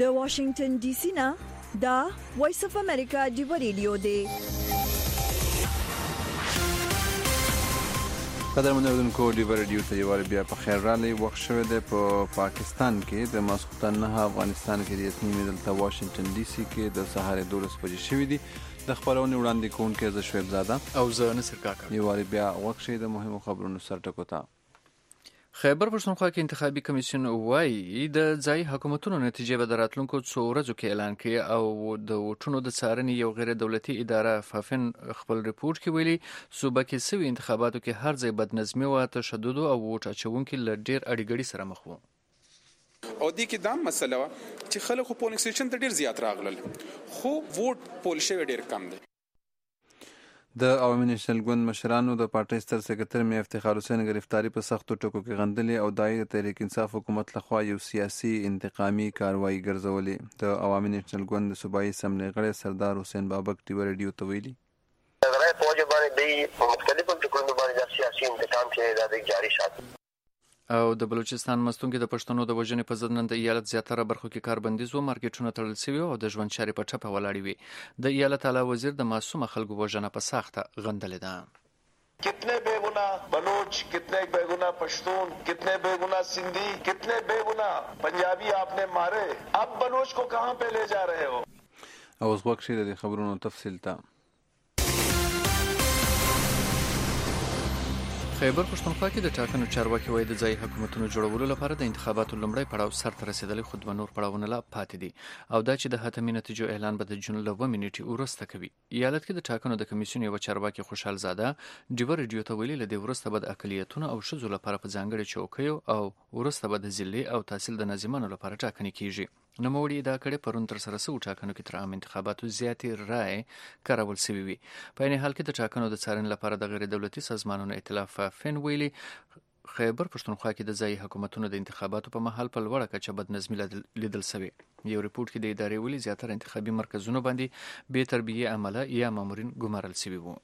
د واشنگټن ډي سي نه دا وایس اف امریکا دی ریډیو دی. قدرمن اوریدونکو دی ریډیو ته یو بیا په خیر رالی وخت شوه د پاکستان کې د ماسختن نه افغانستان کې د یتنی دلته واشنگټن ډي سي کې د سهار 12 بجې شوې دي. د خبرونې وړاندې کوونکې ز شعیب زاده او زه نصر کاکا. یو بیا وخت شي د مهمو خبرونو سرټکو ته. خیبر پښتونخوا کې انتخابي کمیسیون وایي د ځای حکومتونو نتیجې به د راتلونکو څو ورځو کې اعلان کړي او د وټونو د څارنې یو غیر دولتي اداره فافن خپل ریپورت کې ویلي صوبه کې سوي انتخاباتو کې هر ځای بدنظمي او تشدد او ووټ اچونکي له ډیر اړیګړي سره مخ وو. او دې کې دا مسله و چې خلکو پولینګ سټیشن ته ډیر زیات راغلل خو ووټ پول شوی ډیر کم دی. د عوامي نېشنل ګوند مشرانو د پارټۍ ستر سکرټر مې افتخار حسین گرفتاری په سختو ټکو کې غندلې او دای د تحریک انصاف حکومت لخوا یو سیاسي انتقامي کاروایی ګرځولې. د عوامي نېشنل ګوند د صوبایي اسمبلی غړی سردار حسین بابک ټي ریډیو ته ویلي غیر فوج باندې د مختلفو ټکو باندې سیاسي انتقام کې د جاری ساتي. او د بلوچستان مستونګې د پښتنو د وژنې په ضد نن د ایالت زیاتره برخو کې کاربندیز و، مارکیټونه تړل شوي او د ژوند چارې په ټپه ولاړې وي. د ایالت اعلی وزیر د معصومه خلکو وژنه په سخته غندلې ده. कितने बेगुनाह बलोच, कितने बेगुनाह पश्तून, कितने बेगुनाह सिंधी, कितने बेगुनाह पंजाबी आपने मारे. अब बलोच को कहां पे ले जा रहे हो. اوس وخت شي د خبرونو تفصیل ته. خیبر پښتونخوا کې د ټاکنو چارواکي وایي د ځای حکومتونو جوړولو لپاره د انتخاباتو لومړی پړاو سرته رسیدلی، خو دوه نور پړاوونه لا پاتې دي او دا چې د حتمي نتیجو اعلان به د جون له 2 منټې وروسته کوي. ایالت کې د ټاکنو د کمیسیون یو چارواکي خوشحال زاده ډیور ریډیو ته ویلي له دې وروسته به د اقلیتونو او ښځو لپاره په ځانګړي چوکیو او وروسته به د ضلعي او تحصیل د ناظمانو لپاره ټاکنې کیږي. نوموړي ادعا کړې پرون تر سره سوي ټاکنو کې تر عام انتخاباتو زیاتې رایې کارول شوې وي. په عین حال کې د ټاکنو د څارنې لپاره د غیر دولتي سازمانونو ائتلاف فن ویلي خیبر پښتونخوا کې د ځای حکومتونو د انتخاباتو په مهال په لوړه کچه بدنظمي لیدل شوې. یو ریپورت کې د ادارې ویلي زیاتره انتخابي مرکزونو باندې بې تربیې عمله یا مامورین ګمارل شوي وو.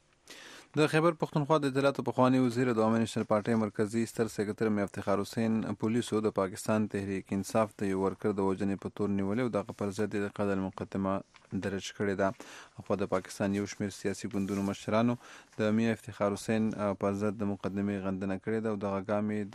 د خیبر پښتونخوا د اطلاعاتو پخوانی وزیر د عوامي نېشنل پارټۍ مرکزی ستر سکرټر مې افتخار حسین پولیسو د پاکستان تحریک انصاف ته یو ورکر د وژنې په تور نیولې او دغه پر ضد د قتل مقدمه درج کړې ده. خو د پاکستان یو شمېر سیاسي ګوندونو مشرانو د مې افتخار حسین پر ضد د مقدمې غندنه کړې ده او دغه ګامې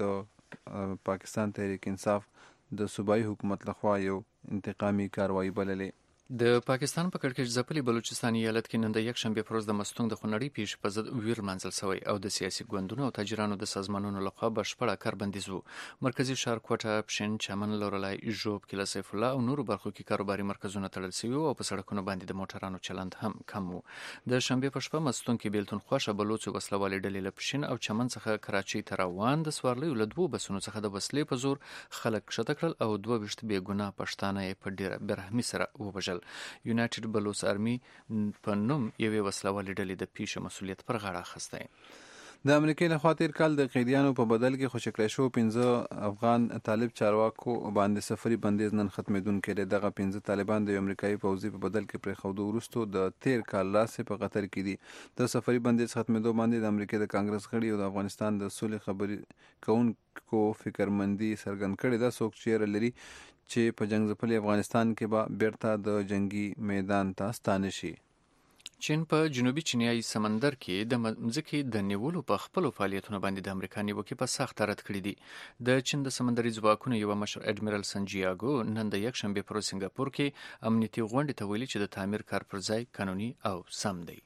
د پاکستان تحریک انصاف د صوبایي حکومت لخوا یو انتقامي کاروایی بللې. د پاکستان په کړکېچ ځپلي بلوچستان ایالت کې نن د یکشنبې پر ورځ د مستونګ د خونړۍ پیښې په ضد ویر منځل شوی او د سیاسي ګوندونو او تاجرانو د سازمانونو لخوا بشپړه کاربندیز و. مرکزي ښار کوټه، پښین، چمن، لورلای، ژوب، کیله سیف الله او نورو برخو کې کاروباري مرکزونه تړل شوي او په سړکونو باندې د موټرانو چلند هم کم و. د شنبې په شپه مستونګ کې بیلتون خوښه بلوڅو وسلوالې ډلې له پښین او چمن څخه کراچۍ ته روان د سوارلیو له 2 بسونو څخه د وسلې په زور خلک کښته کړل او 22 بې ګناه پښتانه یې په ډیره برحمي سره ووژل. یونایټډ بلوچ آرمي په نوم یوې وسلوالې ډلې د پیښې مسؤلیت پر غاړه اخیستی. د امریکای لخوا تیر کال د قیدیانو په بدل کې خوشی کړی شو 15 افغان طالب چارواکو باندې سفري بندیز نن ختمېدونکی دی. دغه 15 طالبان د امریکایي پوځي په بدل کې پرېښودو وروسته د تیر کال راسې په قطر کې دي. د سفري بندیز ختمېدو باندې د امریکا د کانګرس غړي او د افغانستان د سولې خبرې کوونکو فکرمندي څرګند کړې ده. څوک چیرې لري چې په جنگ ځپلي افغانستان کې به بیرته د جنگي میدان ته ستانه شي. چین په جنوبي چینایي سمندر کې د مځکې د نیولو په خپلو فعالیتونو باندې د امریکا نیوکې په سخته رد کړي دي. د چین د سمندري ځواکونو یو مشر اډمیرل سنجیاګو نن د یکشنبې پر سنگاپور کې امنیتي غونډې ته ویلي چې د تعمیر کار پر ځای قانوني او سم دی.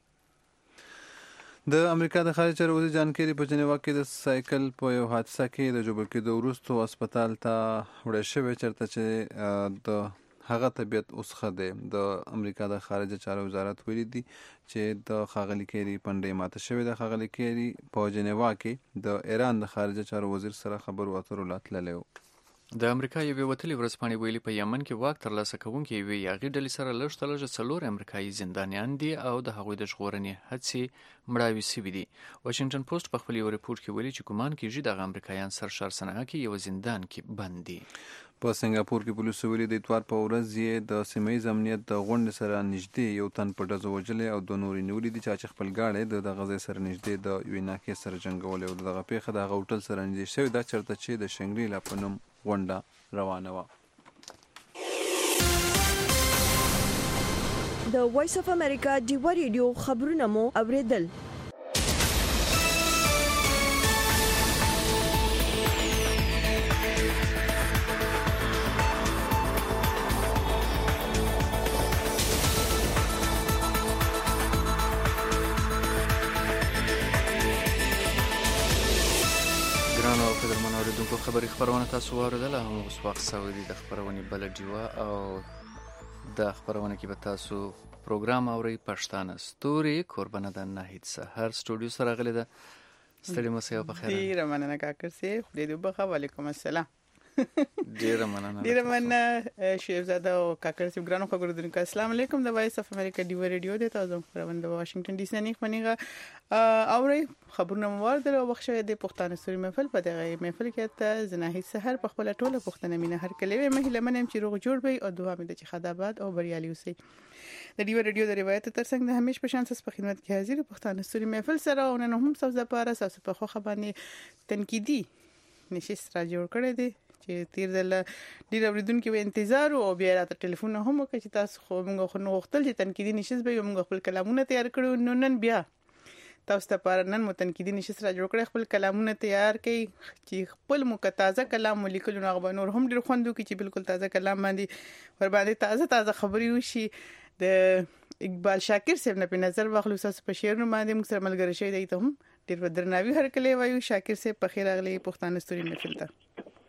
د امریکا د خارجه چارو وزیر جان کیری په جنیوا کې د سایکل په یو حادثه کې د جوړ کېدو وروسته هسپتال ته وړل شوی چېرته چې د هغه طبیعت اوس ښه دی. د امریکا د خارجه چارو وزارت ویلي دي چې د ښاغلي کیری پنډۍ ماته شوې ده. ښاغلي کیری په جنیوا کې د ایران د خارجه چارو وزیر سره خبرو اترو لا تللی و. د امریکا یوې وتلې ورځپاڼې ویلي په یمن کې واک ترلاسه کوونکې یوې یاغي ډلې سره لږ تر لږه 4 امریکایي زندانیان دي او د هغوی د ژغورنې هڅې مړاوې شوي دي. واشنګټن پوسټ په خپل یو ریپورټ کې ویلي چې ګمان کېږي دغه امریکایان سرشار صنعا کې یو زندان کې بند دي. په سنگاپور کې پولیسو ویلي د اتوار په ورځ یې د سیمه ییز امنیت د غونډې سره نږدې یو تن په ډزو وژلی او 2 نور یې نیولي دي چې خپل گاډی د دغه ځای سره نږدې د یوې ناحیې سره جنګولی او دغه پیښه د هغه هوټل سره نږدې شوې ده چېرته چې د شنګریلا په نوم غونډه روانه وه. د وایس اف امریکا ډیوا ریډیو خبرونه مو اوریدل. خبري خبرونه تاسو اوریدله هم اوس وخت سوي دي د خبرونې بل ډیوا او د خبرونه کې به تاسو پروګرام اوري پښتانه ستوري قربانه د ناهید سحر سټوډیو سره غلي ده ستړي مو سه په خیر ډیر مننه کاکر سي خدای دې وبخښه. وعلیکم السلام. ډیر مننه شیرزاده او کاکر سي ګرانو خبردونکو. السلام علیکم. د وایس اف امریکا ډیوا ریډیو د تاسو خبرونه د واشنگټن ډي سي نه خبرونه اوري خبرونه موارد او بخښه د پښتانه ستوري محفل په دغه محفل کې ته زناهید سحر په خپل ټوله پښتنه مینه هر کله مهله منم چې روغ جوړ وي او دعا مې د چې خدابات او بریالي اوسئ. د ډیوا ریډیو د روایت ترڅنګ د همیش په شان په خدمت کې حاضر پښتانه ستوري محفل سره او نن هم سوزه پاره ساس په خو خبرني تنقیدي نشست را جوړ کړی دی چې تیر دل ډیر اوریدونکو انتظار او بیا راته ټلیفون هم وکړ چې تاسو خو موږ خو نو وختل چې تنقیدي نشست به موږ خپل کلامونه تیار کړو. نو نن بیا تاسو ته پر نن متنقیدي نشست را جوړ کړی خپل کلامونه تیار کړي چې خپل مکتازه کلام ولیکل نو غو نور هم ډیر خوندو کې چې بالکل تازه کلام باندې ور باندې تازه خبري وشي. د اقبال شاکر صاحب نه په نظر واخلو تاسو په شعر باندې موږ سره ملګری شوی دی ته هم ډیر درناوي هر کله وایو. شاکر صاحب په خیر اغلی پښتانه ستوري محفل ته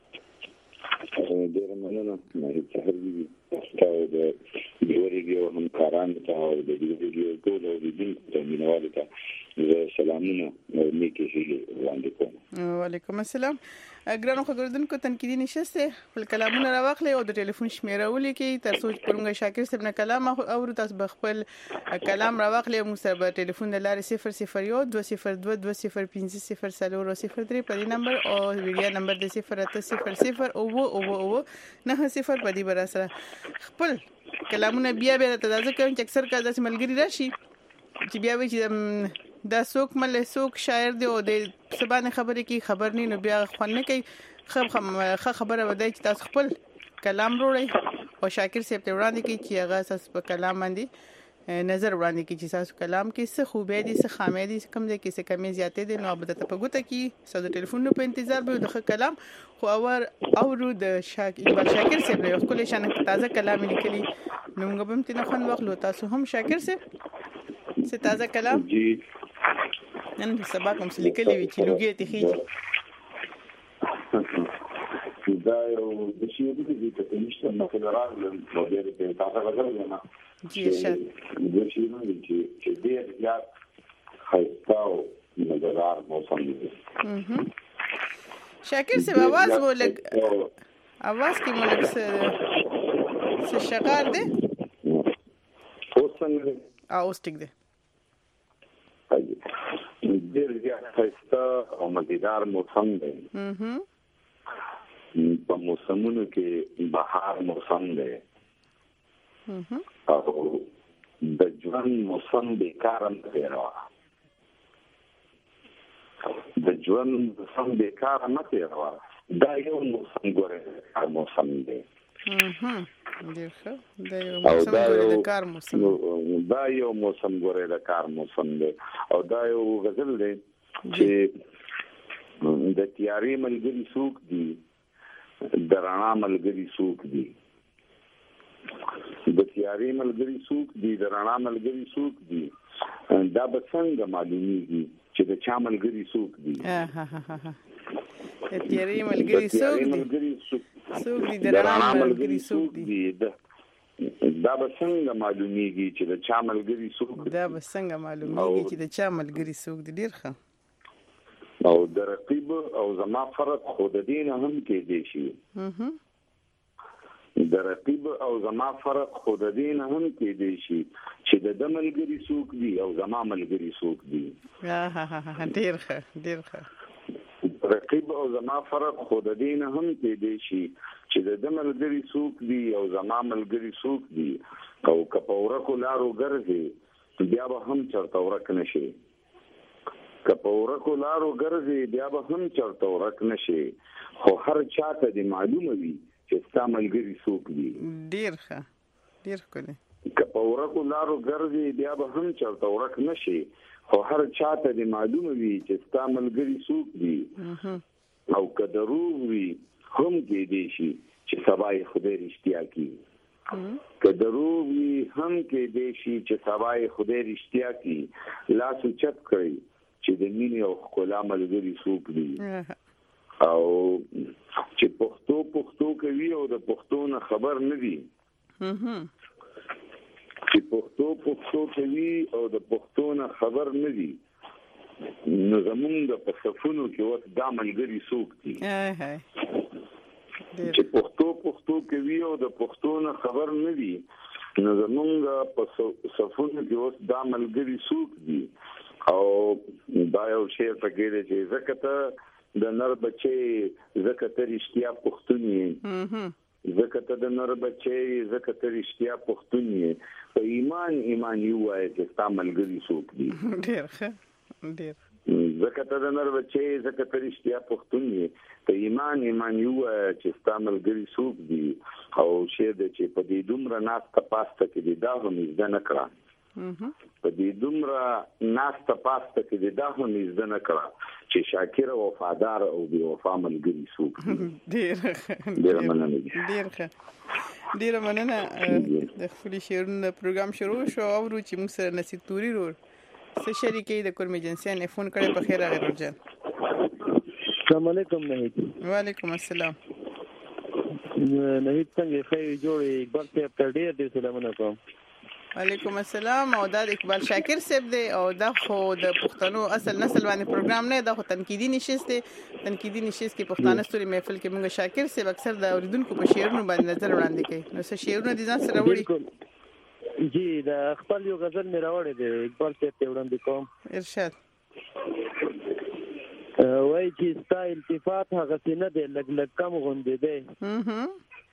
ډیر مننه. مې ته هرګي د ډیوا ریډیو همکاران ته او د ډیوا ریډیو ټول اوریدونکو ته مینوال ته سلامونه نیکه هیله وړاندې کوم. وعلیکم السلام. ګرانو خبردونکو تنقیدي نشسته خپل کلامونه راوخلې او د ټلیفون شمیره ولیکي تر څو پرونګه شاکر صاحب نه کلام او تاسو بخپل کلام راوخلې مو سره په ټلیفون د لارې 001 202 205 003 په دې نمبر او ویډیو نمبر د 0800 او 90 په دې بر سره خپل کلامونه بیا تازه کوم چې اکثر کا داسې ملګری راشي چې بیا وی چې دا څوک مل څوک شاعر دی او د سبانه خبرې کی خبر نه نو بیا خوانه کوي خبره ودی چې تاسو خپل کلام وروړي او شاکر صاحب ته وړاندې کی چې هغه اساس په کلام باندې نظر وړاندې کی چې تاسو کلام کې څه خوبه دي څه خامې دي کم دي کې څه کمی زیاتې دي نو به ته په ګوته کې ساده ټلیفون په انتظار به د کلام خو او د اقبال شاکر صاحب له خپل شان تازه کلام لیکلي نو موږ به تنه خوان واخلو. تاسو هم شاکر صاحب څه تازه کلام جی نن سبا کوم څه لیکلي وی چې لوګي ته خيږي دا یو د شي د دې ته نشته نو فدرال نو د تاسو غوښتل نه جی شاد د شي نو چې دې یا خاصتاو نظر موسم دي شاکر سے आवाज وہ لگ आवाज کی ملک سے شغال دے اوسنګ اوس ټیک دے ډېر زیات خسته او مزیدار موسم دی. په موسمونو کې بهار موسم دی او د ژوند موسم بیکار نه تیروا دا یو موسم ګوره موسم دی. دا یو موسم ګوره د کار موسم دی او دا یو غزل دی چې د تیارې ملګری څوک دي د رڼا ملګری څوک دي د تیارې ملګری څوک دي د رڼا ملګری څوک دي دا به څنګه معلومیږي چې د چا ملګری څوک دي د تیارې ملګری څوک دي د رڼا ملګری څوک دي دا به څنګه معلومیږي چې د چا ملګری څوک دي ډیر ښه او د رقیب او زما فرق خود دین هم کې دی شي د رقیب او زما فرق خود دین هم کې دی شي چې د ملګری څوک دي او زما ملګری څوک دي ډیر ښه رقیب او زما فرق خود دین هم کې دی شي چې د ملګری څوک دي او زما ملګری څوک دي او کپوره کو لارو ګرځي بیا به هم چرته ورک نشي کپوره کو لارو ګرځي بیا به هم چرته ورک نشي خو هر چاته دی معلومه وي چې ستا ملګری څوک دي. ډیر ښه ډیر ښکلی کپوره کو لارو ګرځي بیا به هم چرته ورک نشي خو هر چاته د معلومه وي چې ستا ملګری څوک دي او که دروغ وي هم کېدی شي چې سبا یې خدای رښتیا کړي که دروغ وي هم کېدی شي چې سبا یې خدای رښتیا کړي لاس اوچت کړئ چې د مینې او ښکلا ملګري څوک دي او چې پښتو کوي او د پښتو نه خبر نه دي چې پښتو کوي او د پښتو نه خبر نه دي نو زمونږ په صفونو کې اوس دا ملګري څوک دي چې پښتو کوي او د پښتو نه خبر نه دي نو زمونږ په صفونو کې اوس دا ملګري څوک دي او دا یو شعر پکې دی چې زکه د نر بچي زکه ته رښتیا پښتون یې زکه ته د نر بچي زکه ته رښتیا پښتون یې په ایمان یو وایي چې ستا ملګري څوک دي ډېر زکه ته د نر بچي زکه ته رښتیا پښتون یې په ایمان یو وایي چې ستا ملګري څوک دي او شعر دی چې په دې دومره ناسته پاسته کې دی دا هم زده نه کړه په دې دومره ناسته پاسته کې دا هم زده نه کړه چې شاکر او وفادار او بې وفا ملګري څوک ډېر مننه د خپل شعرونو پروګرام شروع شو او چې موږ سره نصیب توري ورور څه شریکې د کورمې جنسیان فون کړي په خیر راغلی ورجن السلام علیکم نهید وعلیکم السلام نهید څنګه خیر جوړې اقبال صاحب ته ډېر سلامونه کوم وعلیکم السلام او دا اقبال شاکر صاحب دی او دا خو د پښتنو اصل نسل باندې پروګرام نه دا خو تنقیدي نشست کې پښتانه ستوري محفل کې موږ شاکر صاحب اکثر د اوریدونکو په شعرونو باندې نظر وړاندې کوي نو څه شعرونه دي ځان سره وړي جی دا خپل یو غزل مې راوړی دی اقبال صاحب ته وړاندې کوم ارشاد وای چې ستا التفات هغه څه نه دی لګ کم غوندې دی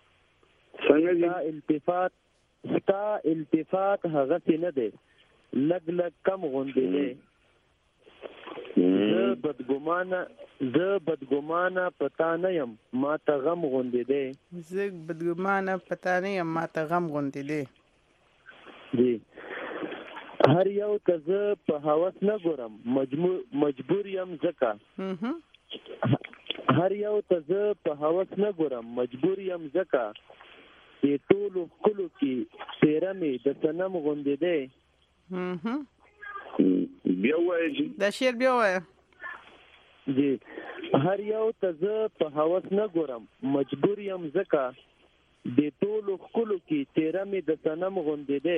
څنګه ستا التفات هغه څه نه دی لګ کم غوندې دی زه بدګمانه پتا نه یم ما ته غم غوندې دی زه بدګمانه پتا نه یم ما ته غم غوندې دی جی هر یو ته زه په هوس نه ګورم مجبور یم ځکه هر یو ته زه په هوس نه ګورم مجبور یم ځکه د ټولو ښکلو کې څېره مې د صنم غوندې دی بیا وایي دا شعر بیا وایه جی هر یو ته زه په هوس نه ګورم مجبور یم ځکه د ټولو ښکلو کې څېره مې د صنم غوندې دی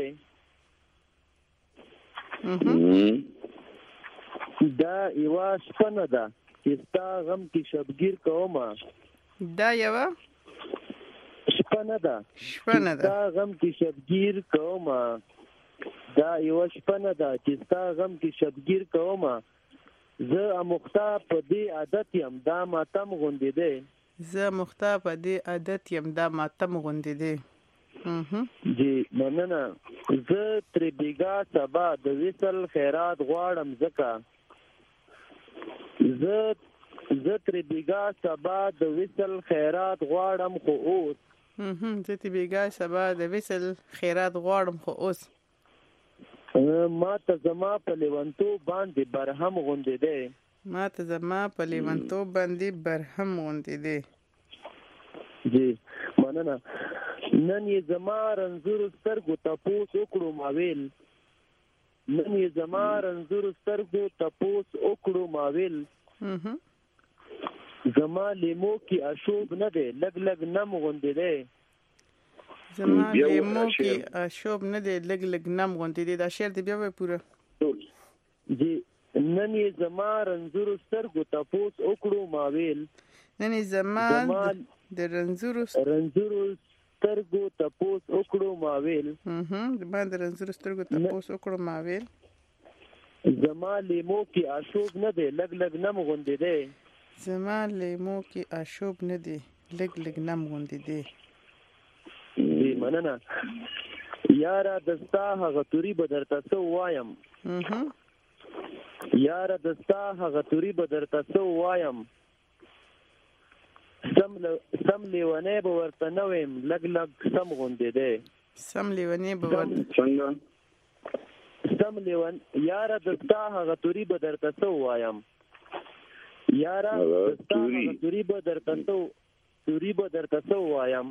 دا یوه شپه نه ده چې ستا غم کې شبګیر کومه دا یوه شپه نه ده ستا غم کې شبګیر کومه دا یوه شپه نه ده چې ستا غم کې شبګیر کومه زه اموخته په دې عادت یم دا ماتم غوندې دی زه اموخته په دې عادت یم دا ماتم غوندې دی جی مننه زه ترې بیګا سبا د وصل خیرات غواړم ځکه زه ترې بیګا سبا د وصل خیرات غواړم خو اوس زه ترې بیګا سبا د وصل خیرات غواړم خو اوس ما ته زما په لیونتوب باندې برهم غوندې دی ما ته زما په لیونتوب باندې برهم غوندې دی جی مننه نن یې زما رنځور سترګو تپوس وکړو ماویل نن یې زما رنځور سترګو تپوس وکړو ماویل زما لیمو کې اشوب نه دی لګ نم غوندې دی زما لیمو کې اشوب نه دی لګ نم غوندې دی دا شعر دی بیا وای پوره جی نن یې زما رنځور سترګو تپوس وکړو ماویل نن یې زما د رنځور سترګو تپوس وکړو ماویل زما د رنځور سترګو تپوس وکړو ماویل زما لیمو کې اشوب نه دی لګ نم غوندې دی زما لیمو کې اشوب نه دی لګ نم غوندې دی دی مننه یاره دستا هغه توري به درته څه وایم یاره دستا هغه توري به درته څه وایم سم لیونی به ورته نه ویم لګ سم غوندې دی سم لیونی به څنګه سم لیون یاره دستا هغه توري به درته څه وایم یاره دستا هغه توري به درته څه وایم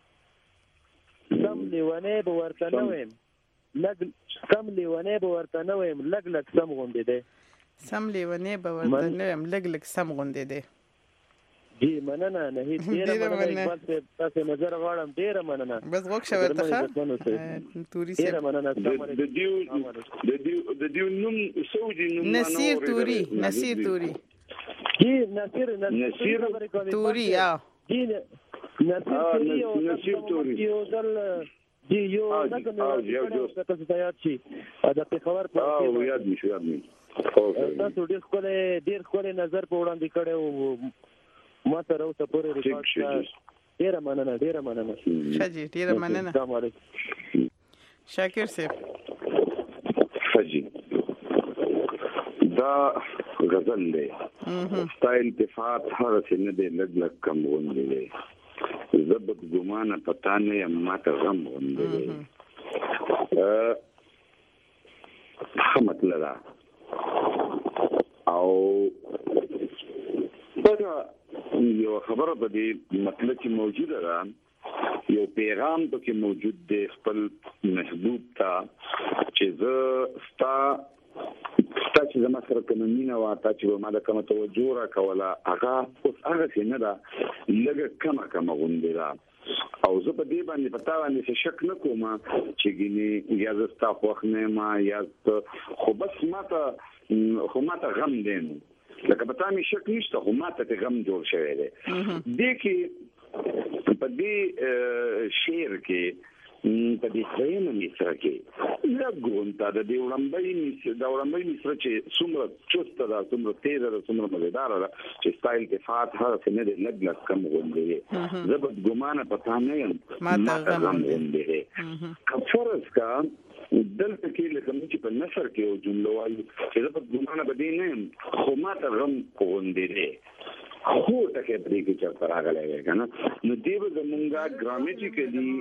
سم لیونی به ورته نه ویم لګ لګ سم غوندې دی سم لیونی به ورته نه ویم لګ لګ سم غوندې دی جی مننه نه هیڅ ډیره مننه اقبال تاسو نظر غواړم ډیره مننه بس وښه ورته توري سي ډیره مننه د دیو نوم سعودي نوم نصیر توري جی نصیر توري جی نصیر توري یو ځل جی یو تاسو ته یاد شي دا په خبر په یاد نشو تاسو ډیر خپل نظر په وړاندې کړو ما سره اوسه پورې ریکارډ ډیره مننه شاجي ډیره مننه السلام علیکم شاکر صاحب حجي دا غزل دی سټایل التفات هر څه نه دی لګ کم غوندې دی زبط ګمانه پتا نه یم ماته غم غوندې دی مطلب او دا یو خبره په دې مطلب کې موجوده ده یو پیغام پکې موجود دی خپل محبوب ته چې زه ستا چې زما سره کومه مینه وه تا چې ما د کومه توجه راکوله هغه اوس هغسې نه ده لږه کمه غوندې ده او زه په دې باندې په تا باندې شک نه کوم چې ګینې یا زه ستا خوښ نه یم یا خو بس ماته غم دی نو لکه په تا مې شک نشته خو ماته ته غم جوړ شوی دی دې کې په دې شعر کې په دې درېیمه مصره کې لږ غونډه د دې وړاندې مصره چې څومره چسته ده څومره تیزه ده څومره مزیداره ده چې ستا التفات هر څه نه دی لږ کم غوندې دی زه بدګمانه په تا نه یم ماته غم غوندې دی که فرض کا دلته کې لکه موږ چې په نثر کې یو جمله وایو چې زه بدګمانه به دې نه یم خو ماته غم غوندې دی خو ټکي پرې کې چې راغلی وي کنه نو دې به زمونږه ګرامټیکلی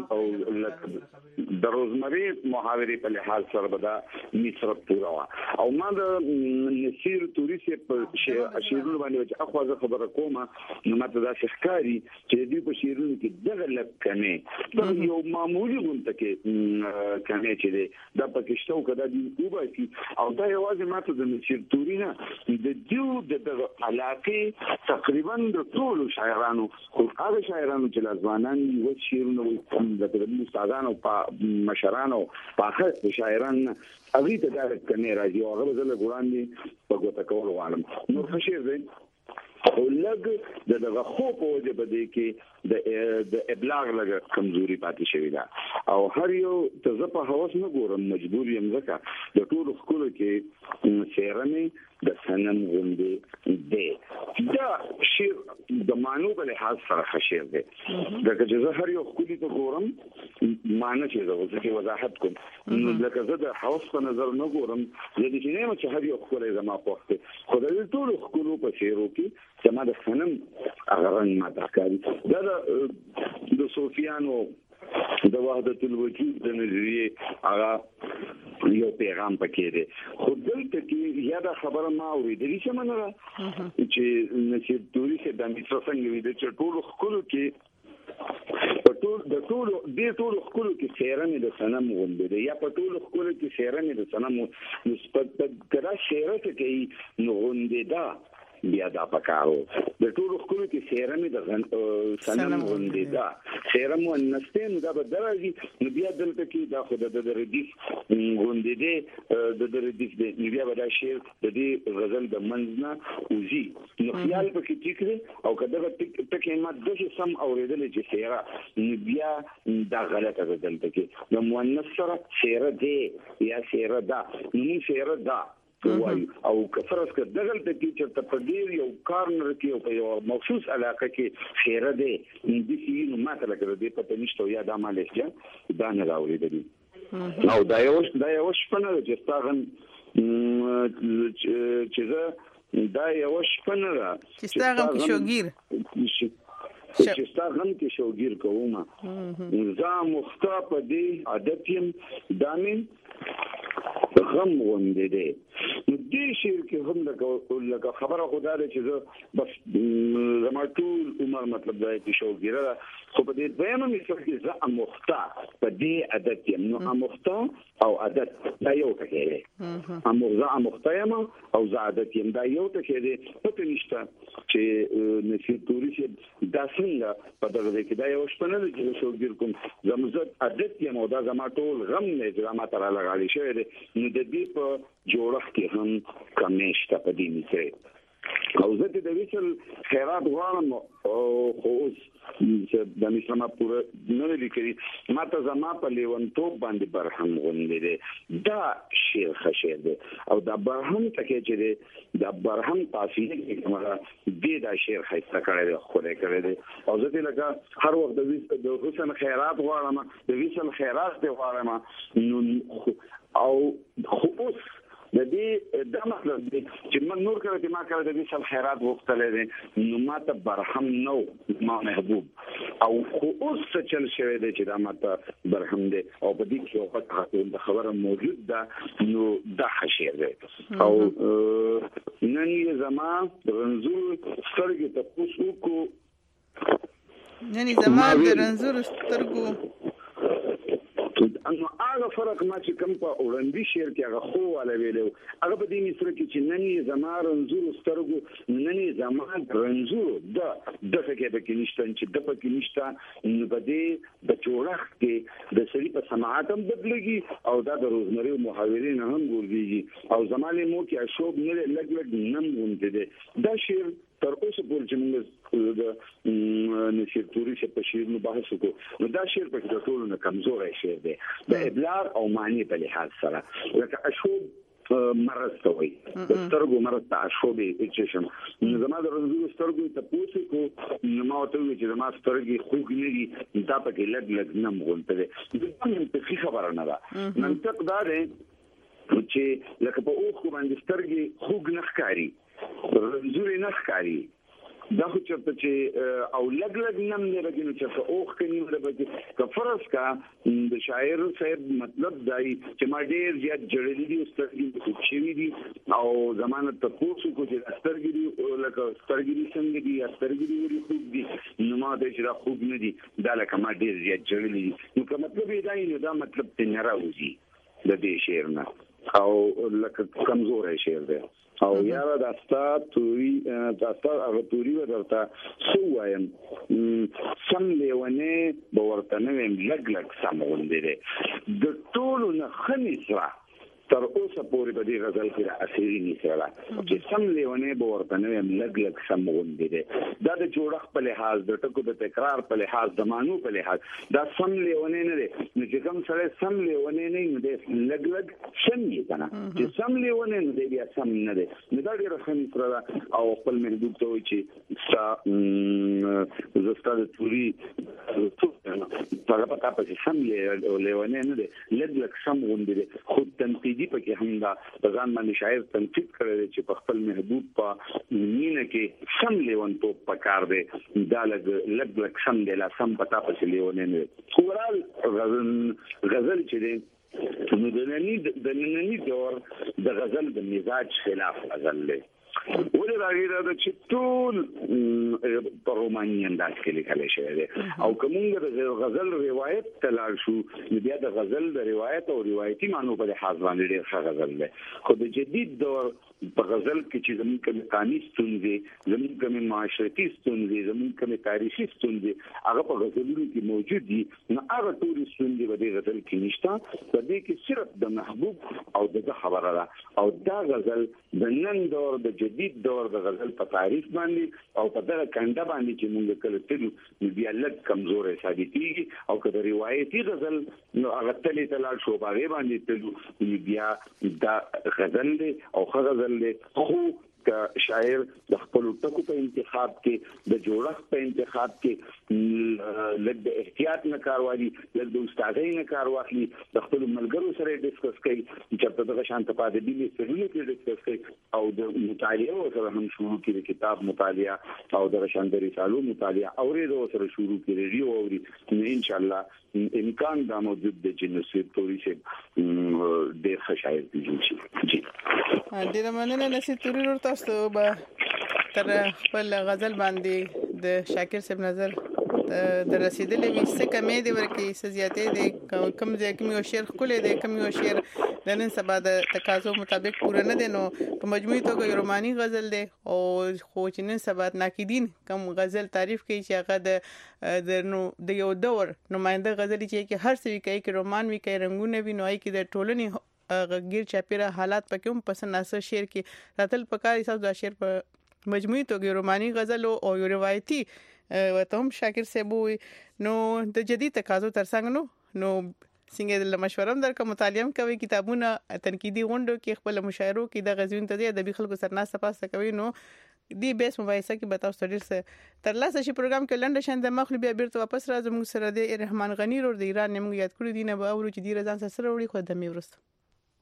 او د روزمرې محاورې په لحاظ سره به دا مصره پوره وه او ما د نصیر توري صاحب په شعرونو باندې چې اخوا زه خبره کوم نو ماته داسې ښکاري چې دوی په شعرونو کې دغه لږ کمې یو معمولي غونډه کې کمې چې دی دا پکې شته او که دا دوی وباسي او دا یوازې ماته د نصیر توري نه د دوی د دغه علاقې تقریبا د ټولو شاعرانو خو هغه شاعرانو چې لازمانان یو شعرونه وایي د استادانو په مشرانو په هغه شاعران هغه ته دا کنه راځي او هغه زله ګوراندي په ګوته کول غواړم نور خشیر دی او لګ دغه خو په وجه بده کې د ابلاغ لګ کمزوري پاتې شوی دا او هر یو ته په هوس نه ګورم مجبور یم ځکه د ټولو خلکو کې شعرنه د سنم غوندې دی دا شعر د معنی په لحاظ سره خشیر دی لکه چې زه هر یو خولي ته ګورم معنی چې زه ځکه وضاحت کوم لکه زه د هوس په نظر نه ګورم زه دې چې نه چې هر یو خولي زما پوښتنه خو د ټولو خلکو په شعرو کې زما د سنم هغه رنګ ماته کوي دا د صوفیانو د وحدت الوجود د نظریه هغه یو پیغام پکې دی خو دلته کې یا دا خبره ما اورېدلې چې منه چې نصیر توري چې د مصر څنګه وي د ټولو خلکو کې په ټولو خلکو کې شعرنه د سنم غوندې دی یا په ټولو خلکو کې شعرنه د سنم نسبت کړه شعر ته کې نو غوندې دا بیا دا پکارو د ټولو خلکو کې شعرنه د سنم غوندې دا شعر مو نستین دا به درځي نو بیا دلته کې دا خود د ردیف غوندې دی د ردیف دی بیا به دا شعر د دې غزل د منځنه اوزي نو خیال پکې ټیکره او کله ټکه ما د سم اوریدل چې شعر نو بیا دا غلطه ده دلته کې د مؤنث سره شعر دی یا شعر دا نو شعر دا او کفرس کې دغه ته چې تفدیر یو کارنر کې او په یو مخصوص علاقه کې خیره دی د دې نو ماته لګره دی په تنشتو یا د مالېشیا دا نه راوړي دی او دا یو شپنه چې ستاغن چې دا یو شپنه چې ستاغن کې شوګیر چې ستا غم کې شوګیر کوم زه مخته په دې عادت يم دامن غم وندې دي نو دې شعر کې هم لکه خبره خدا دې چې زه بس زما ټول عمر مطلب دا چې شوګیره خو په دې دویمه مثال کې زه مخته په دې عادت يم نو مخته او عادت دا یو ټکی دی زه مخته یم او زه عادت یم دا یو ټکی دی پته نشته چې نصیر توري چې دا څنګه په دغه کې دا یو شپنه دی چې شوګیر کوم زموږ عادت یم او دا زما ټول غم نه چې ما تر لګالي شوی دی نو د دې په جوړښت کې هم کمیشته په دې مثال او زه د ویسل خیرات غواړم او خو چې د اسلام پوره نه لیکلي ماته زما په لیونتوب باندې برهم غونډې دي دا شعر خشیر دی او دا برهم تکي چې دی دا برهم تاثیر کې کومه دې دا شعر خسته کړی دی خو کړی دی او زه لکه هر وخت د حسین خیرات غواړم د ویسل خیرات دی غواړم او خو د دې دا مطلب دی چې من نور کړه چې ما کړه د دې سم خیرات وختلې دي نو ماته برهم نو ما محبوب او خو اوس څه چل شوی دی چې دا ماته برهم دی او په دې کې یو خبره موجود ده نو دا حشیر دی او نن یې زما رنزور سترګې ته پوسو کو نن زما د رنزور سترګو انو هغه فرق ما چې کوم په اورندي شعر کې هغه خو والا ویلو هغه په دې مثال کې چې نن زما رنزور سترګو نن زما رنزور د فکر په کې نشته چې د پکې نشته نو په دې د جوړښت کې د سړي په سماعت هم بدلږي او دا د روزمري محاورین هم ګورځي او زماله مو کې اشوب نه لګ نم ونته دي دا شعر تر اوسه پورې چې موږ د نصیر توري په شعر نو بحث وکړو نو دا شعر په ټولو نه کمزوري شعر دی د ابلاغ او معنی په لحاظ سره لکه اشوب مرض کوي د سترګو مرض ته اشوبې چې نو زما د رنځو سترګو ته پوسې کو نو ما ته چې زما سترګې خوګ نه دي دا په لګ نم غونته دي دا هم په خبره نه ده منطق دا دی چې لکه په اوخ باندې سترګې خوګ نه ښکاري رنځوري نه ښکاري دا خو چې او لګ نم نه راګنو چې په اوخ کې نیول به که فرض کا د شاعر صاحب مطلب دی چې ما ډیر زیات جوړلې دي سترګې خو شوي دي او زمانه ته پوښتنه کو چې سترګې دي لکه سترګې څنګه دي سترګې دي خوب دي نو ما د چې دا خوب نه دي دا لکه ما ډیر زیات جوړلې دي نو که مطلب یې دی نو دا مطلب ته نه راوځي د دې شعر نه او لکه کمزورې شعر دی او یاره داستا توري هغه توري ورته سو وایم سم لیونه باورته نه ویم لګ سم غوندې د ټولو نه خنیسه تر اوسه پورې په دې غزل کې را اثرې نشره چې سم لیونه باورته نه ویم لګ سم غوندې دا د جوړښت په لحاظ د ټکو د تکرار په لحاظ د مانو په لحاظ دا سم لیونه نه دی نو چې کوم سره سم لیونه نه دی لګ سم یې کنه چې سم لیونه نه دی بیا سم نه دی نو دا ډېر خنیسره او خپل محدود ته وي چې زستا د توري په پتا په سم لیونه نه دی لګ سم غوندې خود تنقید دی پکې هم دا ځان باندې شاعر تنقید کړی چې په خپل محبوب په مینه کې سم لیون په پکار دی دا لګ سم دی لا سم پتا پسې لیون نه خورال غزل چې دی نو د نننی دور د غزل د مزاج خلاف غزل دی ولې راغی دا چې ټول په روماني انداز کې لیکل شوی دی او کومه د غزل روایت تلل شو بیا د غزل د روایت او روایتي معنی په لحاظ باندې ډېر ښه غزل دی خو د جدید دور په غزل کې چې زموږ کوم قانوني ستونزې زموږ کوم معاشرتي ستونزې زموږ کوم تاریخي ستونزې هغه په غزلونو کې موجود دي نو هغه ټول ستونزې په دې غزل کې نشته په دې کې صرف د محبوب او د خبره ده او دا غزل د نن دور د جدید دور د غزل په تاریخ باندې او په دغه کنده باندې چې موږ کله تلو بیا لږ کمزورې ثابتېږي او که د روایتي غزل نو هغه تلې تلل شو باغې باندې تلو بیا دا غزل دی او ښه غزل دی خو ک شاعر د خپل ټکو په انتخاب کې د جوړښت په انتخاب کې لږ د احتیاط نه کار واخلي لږ د استادۍ نه کار واخلي د خپل ملګرو سره ډیسکس کوي چې په دغه شانت پاتې دي سره کې ډیسکس کوي او د مطالعه سره هم شروع کړي کتاب مطالعه او د شاندري رسالو مطالعه اورېدو سره شروع کړي ریډیو اوري ان شاء الله امکان دا موجود دی چې نصیر توري شه ډېر ښه شاعر دي جی ډېر مننه نصیر توري ورته تاسو به تر خپل غزل باندې د شاکر صاحب نظر د رسیدلې وي څه کمې دي ورکې څه زیاتې دي کوم ځای کې یو شعر ښکلی دی کوم یو شعر د نن سبا د تقاضو مطابق پوره نه دی نو په مجموعي توګه یو روماني غزل دی او خو چې نن سبا ناقدین کوم غزل تعریف کوي چې هغه د یو دور نماینده غزل چې هر څه کوي کې رومان وي کوي رنگونه وي نو کې د ټولنې غیر چاپیره حالات پکې هم پسند ناسه شعر کې راتل پکار حساب د شعر په مجموعي توګه روماني غزل او یو روایتي وته هم شاکر صاحب نو د جدید تقاضو ترڅنګ نو څنګه د مشوره درک مطالعه کوي کتابونه تنقیدي غونډو کې خپل مشاعرو کې د غزوین ته د ادبي خلکو سره ناسه پاسه کوي نو دی بیس مباحثه کې به تاسو ډیر څه تر لاسه شي پروګرام کې لنډ شند مخلو بیا بیرته واپس راځم موږ سره د رحمان غنی ور د ایران موږ یاد کړی دی نه به اورو چې دی رضان سره وړي خو د مې ورسته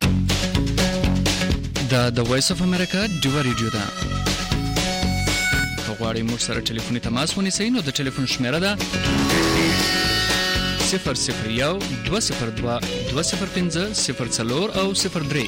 د وایس اف امریکا ډیو ریډیو دا غواړئ موږ سره ټلیفوني تماس ونیسئ نو د ټلیفون شمیره ده 001 202 205 04 او 03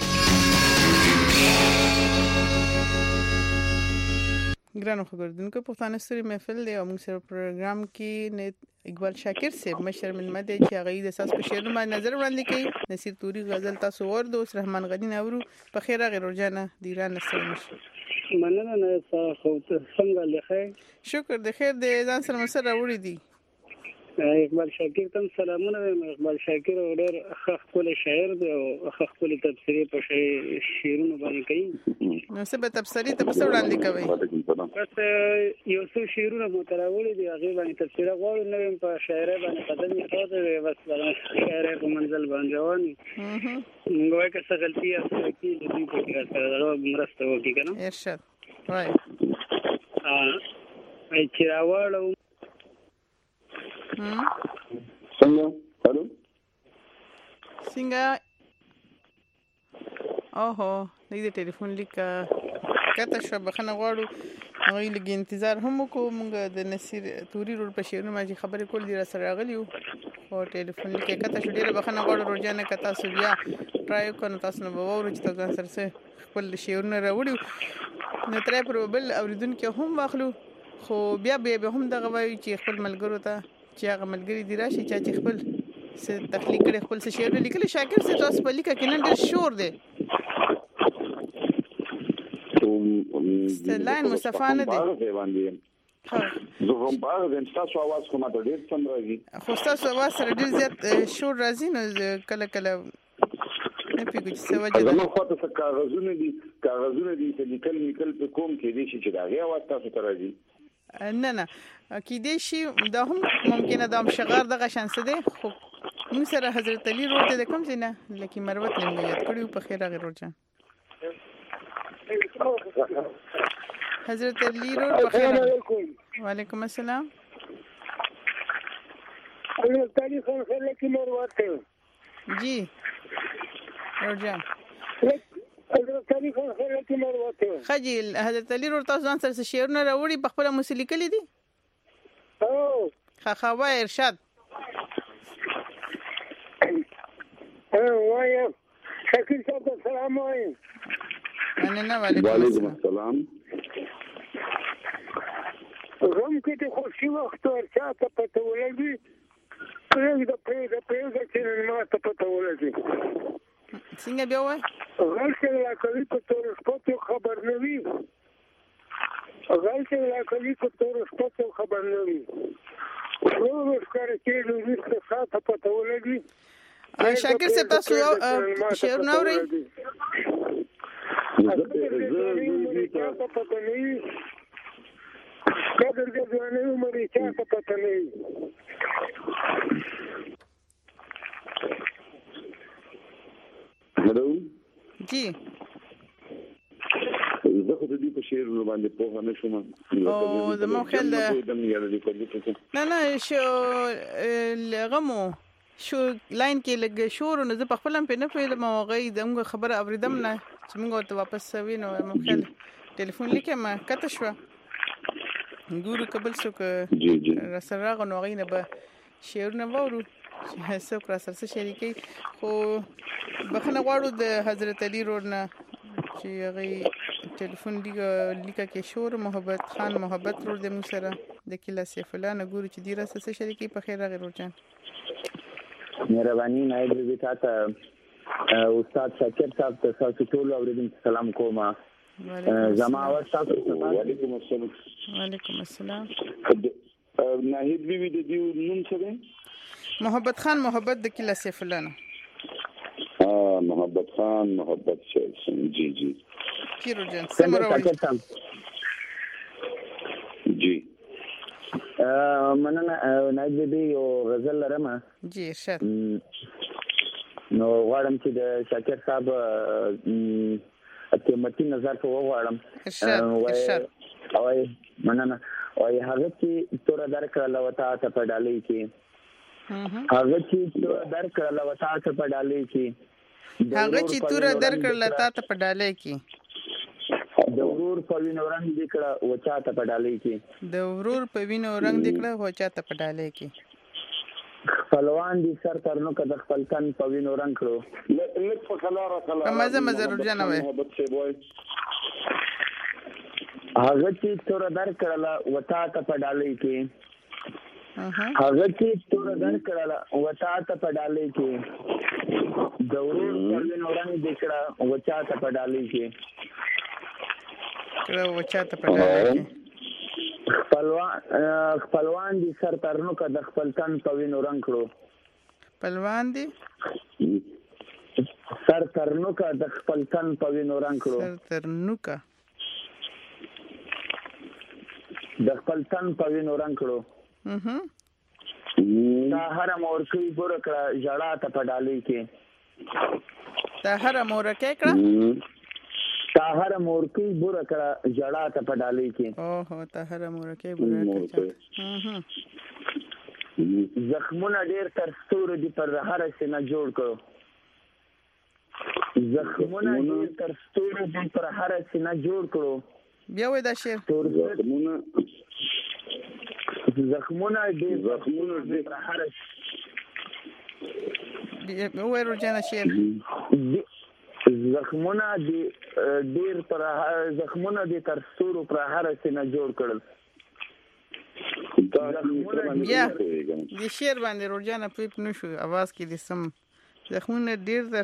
ګرانو خبردونکو پښتانه ستوري محفل دی او موږ سره پروګرام کې اقبال شاکر صاحب مشر ملمت چې هغه د اساس په شعر باندې نظر وړاندې کوي نصیر توري غزل تاسو ورده اوس رحمان غنی نورو په خیر غیر ورجانه د ایران نسل مننه نه خو څنګه لخه شکر د خیر د ځان سره مسره وړي دي اقبال شاکر تم سلامونه اقبال شاکر ډېر خپل شاعر دی او خپل تفسیری په شعرونو باندې کوي نو څه به تفسیری ته څه وړاندې کوي بس یو څو شعرونه متراولي دي هغه باندې تفسیر غواړم نو په شاعر باندې قدم یې خاطر بس شاعر په منزل باندې رواني موږ وایو چې غلطي اصلي کې دې په کې سره مرسته وکړي کنه ارشاد وای چې راوړو څنګه هلو څنګه اوهو دې ټلیفون لیک کته شو بخنه غواړو هغه لګي انتظار هم کو مونږ د نصیر توري رول په شعرونو باندې خبرې کول دي سره راغلیو او ټلیفون لیک کته شو ډیره بخنه غواړو روزانه کته سو بیا ټرای کوو تاسو نو وورو چې تاسو سره خپل شعرونه راوړو نو ترې پر بل اوریدونکو هم واخلو خو بیا به هم دغه وایي چې خپل ملګرو ته چې هغه ملګری دی راشي چې خپل څه تخلیق کړي خپل څه شعر لیکل شاکر څه تاسو په لیکه کې نن ډېر شور دی ستلاین مصطفی نه دی زه هم باغ تاسو आवाज کومه ډېر څنګه راځي خو تاسو आवाज سره ډېر زیات شور راځي نو کله کله نه پیږي چې وجه زما خو ته کاغذونه دي چې لیکل په کوم کې دي چې دا غي आवाज تاسو ته راځي نه کې دې شي دا هم ممکنه دا شغار دغه شانس دی خو موږ سره حضرت علی روته د کوم ځای نه لکه مروت نه یاد کړیو په خیر غیر ورجان حضرت علی روته په خیر وعلیکم السلام حضرت علی خان خیر لکه مروت جی ورجان حضرت علی خان خیر لکه مروت خجل حضرت علی روته ځان سره شعرونه راوړي په خپل موسیقي کلی دي خخوا ارشاد وایا شکر صاحب السلام علیکم نه وعلیکم السلام غم کې د خوشي وخت ورچا ته پته ولګي پرېږده چې ما ته پته ولګي څنګه بیا وای غل چې لا کوي په تور شپو خبر نه وي غل چې لا کوي په تور شپو خبر نه وي نو ښکار کې نو څه ساته پته ولګي شاکر صاحب تاسو شعر نو اورئ قدر دې ځواني عمر یې چاته پته نه وي هلو جی زه خو دې په شعر باندې په نه شوم او زمو خل نه شو لغمو شو لاین کې لګ شور نو زه په خپل هم په نه پیدم او غي دغه خبره اوریدم نه چې موږ ورته واپس وینو مو خل ټلیفون لیکم کته شو ګورو قبل څوک را سره غنوغینه به شعر نه وورو څوک را سره شریکي خو بخنه غواړو د حضرت علي رورنه چې هغه ټلیفون لیکه کې شور محبت خان محبت رور د مو سره د کله سیف الله نه ګورو چې ډیره سره شریکي په خیر راغی ورجان مهرباني نائب وزیر ته استاد شاکر صاحب ته ټول اوریدونکو سلام کوم زما اواز تاسو ته وعلیکم السلام وعلیکم السلام ناهید بیبي د دې نوم څه دی محبت خان محبت د کله سیف الله نه محبت خان محبت جی جی کیرو جان سمروي جی مننه نائب بیبي یو غزل لرم جی ارشاد نو غواړم چې د شاکر صاحب قیمتي نظر په وغواړم ارشاد اوه مننه او هغه چې تور درکړه لوتا ته په ډالۍ کې هغه چې تور درکړه لوتا ته په ډالۍ کې هغه چې تور درکړه لوتا ته په ډالۍ کې د ورور په وینو رنگ دکړه وچا ته په ډالۍ کې د ورور په وینو رنگ دکړه وچا ته په ډالۍ کې خپلوان دي سر ترنو که د خپل تن په وینو رنگ کړو لک په خلاره مزه رجانه وای هغه چې تور درکړه وتا ته په ډالۍ کې هغه چې تور درکړه وتا ته په ډالۍ کې د ورور په وینو رنگ دکړه وچا ته په ډالۍ کې وچا ته په ډالۍ کې خپلوان دي سر ترنو که د خپل تن په وینو رنگ کړو خپلوان دي سر ترنو که د خپل تن په وینو رنگ کړو سر ترنو که د خپل تن په وینو رنگ کړو دا هر مورکی ګور کړه جړه ته په ډالۍ کې دا هر مورکی کړه طاهر مورکی بوره کړه جړه ته په ډالۍ کې اوه طاهر مورکی بوره کړه زخمونه ډیر تر ستورو دي پر هر سینه جوړ کړو زخمونه ډیر تر ستورو دي پر هر سینه جوړ کړو بیا وای دا شعر زخمونه ډیر پر هر بیا وای ورجانه شعر زخمونه ډیر پر زخمونه دي تر ستورو پر هر سینه جوړ کړل بیا د شعر باندې ورجانه پېپ نشو आवाज کې د سم زخمونه ډیر تر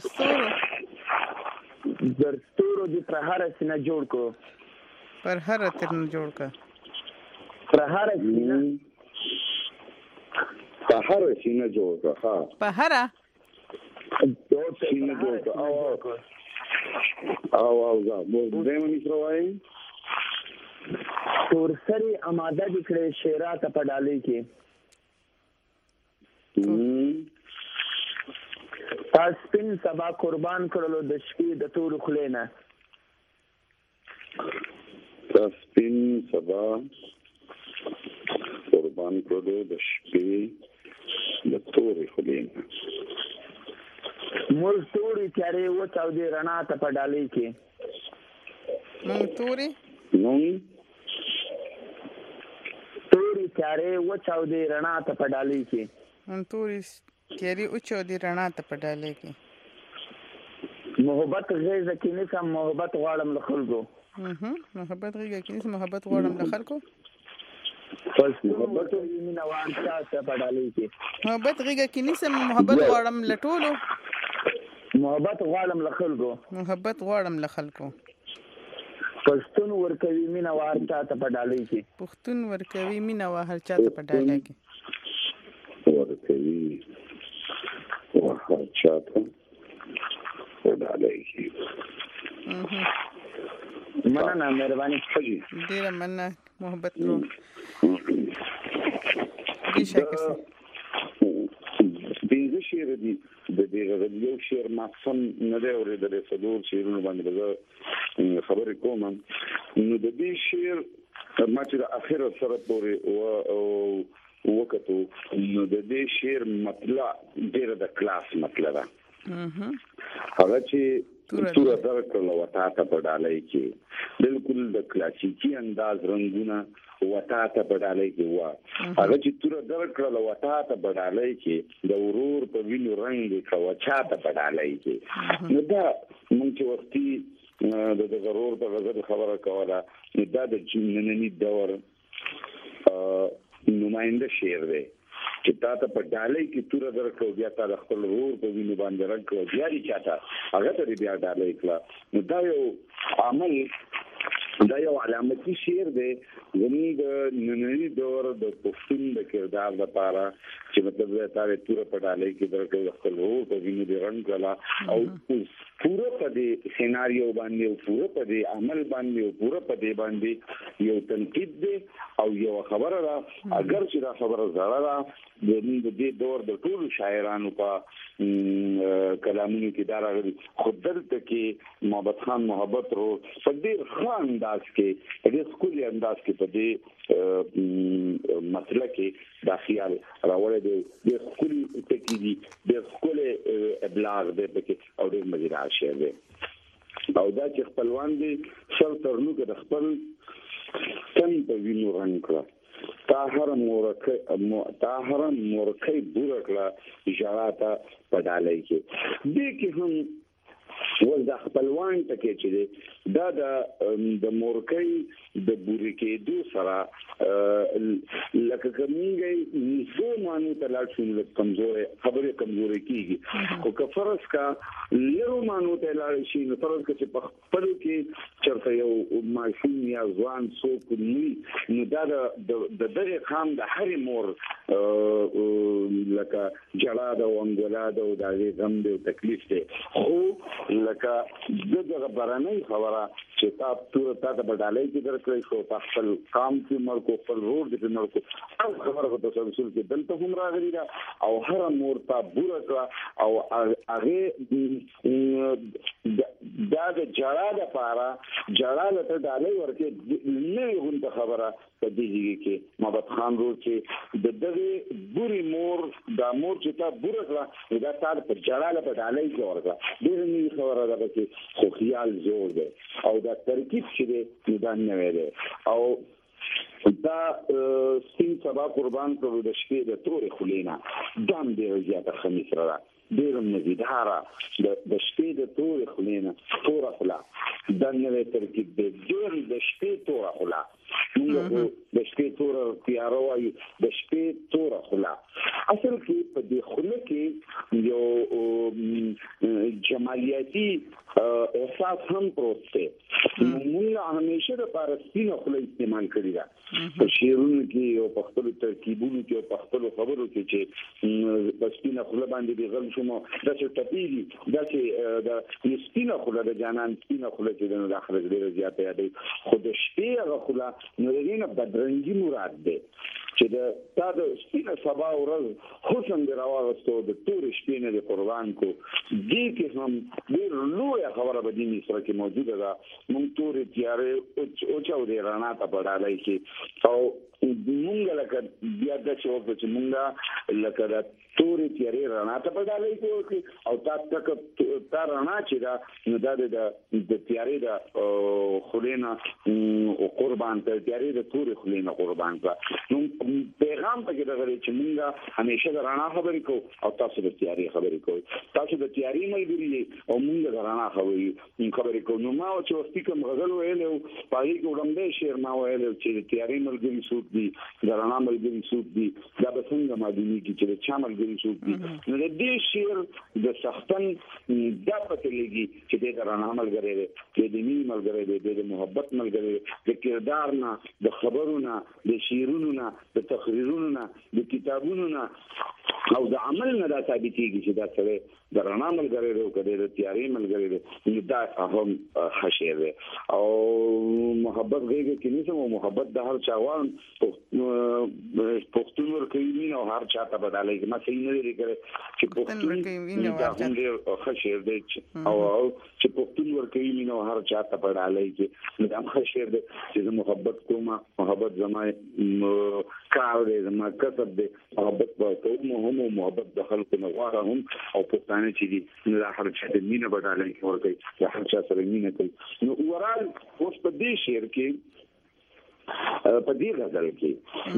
ستورو دي پر هر سینه جوړ کړو پر هر ترن جوړ کا پر هر سینه جوړ کا ها په هر سینه جوړ کا او دا مو دیم نشروای تور سری آماده دکړې شیرات په ډالۍ کې تاس پین سبا قربان کړلو د شپې د تور خلینا تاس پین سبا قربان کړلو د شپې د تور خلینا مول توري چاري و چاو دي رڼا ته په ډالۍ کې مون توري چاري و چاو دي رڼا ته په ډالۍ کې مون توري چاري و چاو دي رڼا ته په ډالۍ کې محبت غیظ کې نسم محبت غواړم له خلکو محبت غیظ کې نسم محبت غواړم له خلکو پس محبت مینا وانتا ته په ډالۍ کې محبت غیږ کې نسم محبت غواړم له ټولو محبت غواړم له خلکو محبت غواړم له خلکو پښتون ورکوي مینا وانتا ته په ډالۍ کې پښتون ورکوي مینا وهر چاته په ډالۍ کې ورکوي وهر چاته په ډالۍ کې مننه مهرباني ډیره مننه محبت رو دې شکه پنځه شعر دي د دې یو شعر مفصل نه دی اورېدلی څلور شعرونه باندې زه خبرې کوم نو د دې شعر ما چې د اخره سره پورې وکتو نو د دې شعر مطلب ډېر د کلاس مطلب ده هغه چې تور درکړه وتا ته په ډالۍ کې بالکل د کلاسیکي انداز رنگونه وتا ته په ډالۍ کې و هغه چې تور درکړه وتا ته په ډالۍ کې د ورور په وینو رنگ کې وچا ته په ډالۍ کې نو دا مونږ چې وختي د ضرور په غزل خبره کوله نو دا د جننني دور نماینده شعر دی چې تا ته په ډالۍ کې تور درکو بیا تا د خپل ورور په وینو باندې رنګ کو بیا دې چاته هغه ته بیا ډالۍ کړه نو دا یو عمل دا یو علامتي شعر دی زموږ ننني دور د پښتون د کردار لپاره چې مطلب دا تاره تور په ډالۍ کې درکو خپل ورور په وینو دې رنګ کړه او پورا په دې سيناريو باندې او پورا په دې عمل باندې او پورا په دې باندې یو تنقید دی او یو خبره ده اگر چې دا خبره زړه ده د دې دور د ټولو شاعرانو په کلامونو کې دا راغلي خود دلته کې محمد خان محبت رو په ډېر ښه انداز کې په ډېر ښکلي انداز کې په دې مسله کې دا خیال راوړی دی ډېر ښکلي ټکي دي ډېر ښکلی ابلاغ دی پکې او ډېر مزیدار شعر دی او دا چې خپلوان دي سر تر نوکه د خپل تن په وینو رنګ کړه طاهر مورکۍ بوره کړه ژړا ته په ډالۍ کې دې کې هم ول د خپلوان ټکي چې دی دا د مورکۍ د بورې کېدو سره لکه کومېږي نسو مانو ته لاړ شو نو خبرې کمزورې کېږي خو که فرض کا لرو مانو ته لاړ شي نو فرض که چې په خپلو کې چېرته یو ماشوم یا ځوان څوک وي نو دا د دغې قام د هرې مور لکه جړا ده او انګولا ده او د هغې غم دی او تکلیف دی خو لکه دغه برنۍ خبره چې تا ته په ډالۍ کې درکړی شو په خپل قام کې مړ کو خپل ورور دې مړ کو هغه خبره په تسلسل کې دلته هم راغلي ده او هر مور ته بوره کړه او هغه دا د جړا دپاره جړا ته ډالۍ ورکړې نوې غونډه خبره په دې ځای کې محمد خان ورور چې د دغې بورې مور دا مور چې تا بوره کړه دا تا په جړا په ډالۍ کې ورکړه ډېره نوې خبره ده پکې خو خیال زور دی او دا ترکیب چې دی دا نوی دی او دا سپین سبا قربان کړو د شپې د تورې خولې نه دا هم ډېره زیاته ښه مصره ده ډېره مزیداره د شپې د تورې خولې نه توره خوله دا نوی ترکیب دی ډېر د شپې توره خوله موږ د شپې توره تیاره وایو د شپې توره خوله اصل کې په دې خوله کې یو جمالیاتي احساس هم پروت دی موږ همیشه د پاره سپینه خوله استعمال کړې ده په شعرونو کې او په خپلو ترکیبونو کې او په خپلو خبرو کې چې په سپینه خوله باندې د غل شومو داسې ټپې دي داسې د سپینه خوله د جانان سپینه خوله چې د نو خلک ډېره زیاته یادوي خو د شپې هغه خوله نو د دې نه بدرنګي مراد دی چې دا د سپینه سبا ورځ حسن دې راواغستو د تورې شپې نه دې قربان کو دې کې هم ډېر لویه خبره په دې مصره کې موجوده ده موږ تورې تیارې اوچاودې رڼا ته په ډالۍ کې او مونږ لکه بیا داسې وکړو چې مونږ لکه د تورې تیارې رڼا ته په ډالۍ کې وکړي او تا رڼا چې ده نو دا د تیارې د خولې نه قربان کړه تیارې د تورې خولې نه قربان کړه نو پیغام پکې دغه دی چې مونږ همیشه د رڼا خبرې کوو او تاسو د تیارې خبرې کوئ تاسو د تیارې ملګري او مونږ د رڼا خبرې کوو نو ما چې وختي کوم غزل ویلی و په هغې کې وړاندې شعر ما ویلی چې د تیارې ملګري څوک دي د رڼا ملګري څوک دي دا به څنګه معلومېږي چې د چا ملګري څوک دي نو د دې شعر د سختن دا پته لګي چې دی د رڼا ملګری دی دی د مینې ملګری دی دی د محبت ملګری دی د کردار نه د خبرو نه د شعرونو نه د تقریرونو نه د کتابونو نه او د عمل نه دا ثابتېږي چې دا سره د رڼا ملګری دی او کده د تیارې ملګری دی نو دا هم خشیر دی او محبت غېږه کې نشم او محبت د هر چا وان پښتون ورکوي مين او هر چا ته بدلای ما صحیح نه لري چې پښتون دا هم ډېر خشیر دی او چې پښتون ورکوي مين او هر چا ته بدلای کې دا خشیر دی چې محبت کومه محبت زمای کار دی زما کسب دی محبت کومه هم محبت د خلکو نه غواړم هم او پښتانه چې دي نه هر چا د مینه بدلای کې ورکوي هر چا سره مینه کوي نو ورال اوس په دې شعر کې په دې غزل کې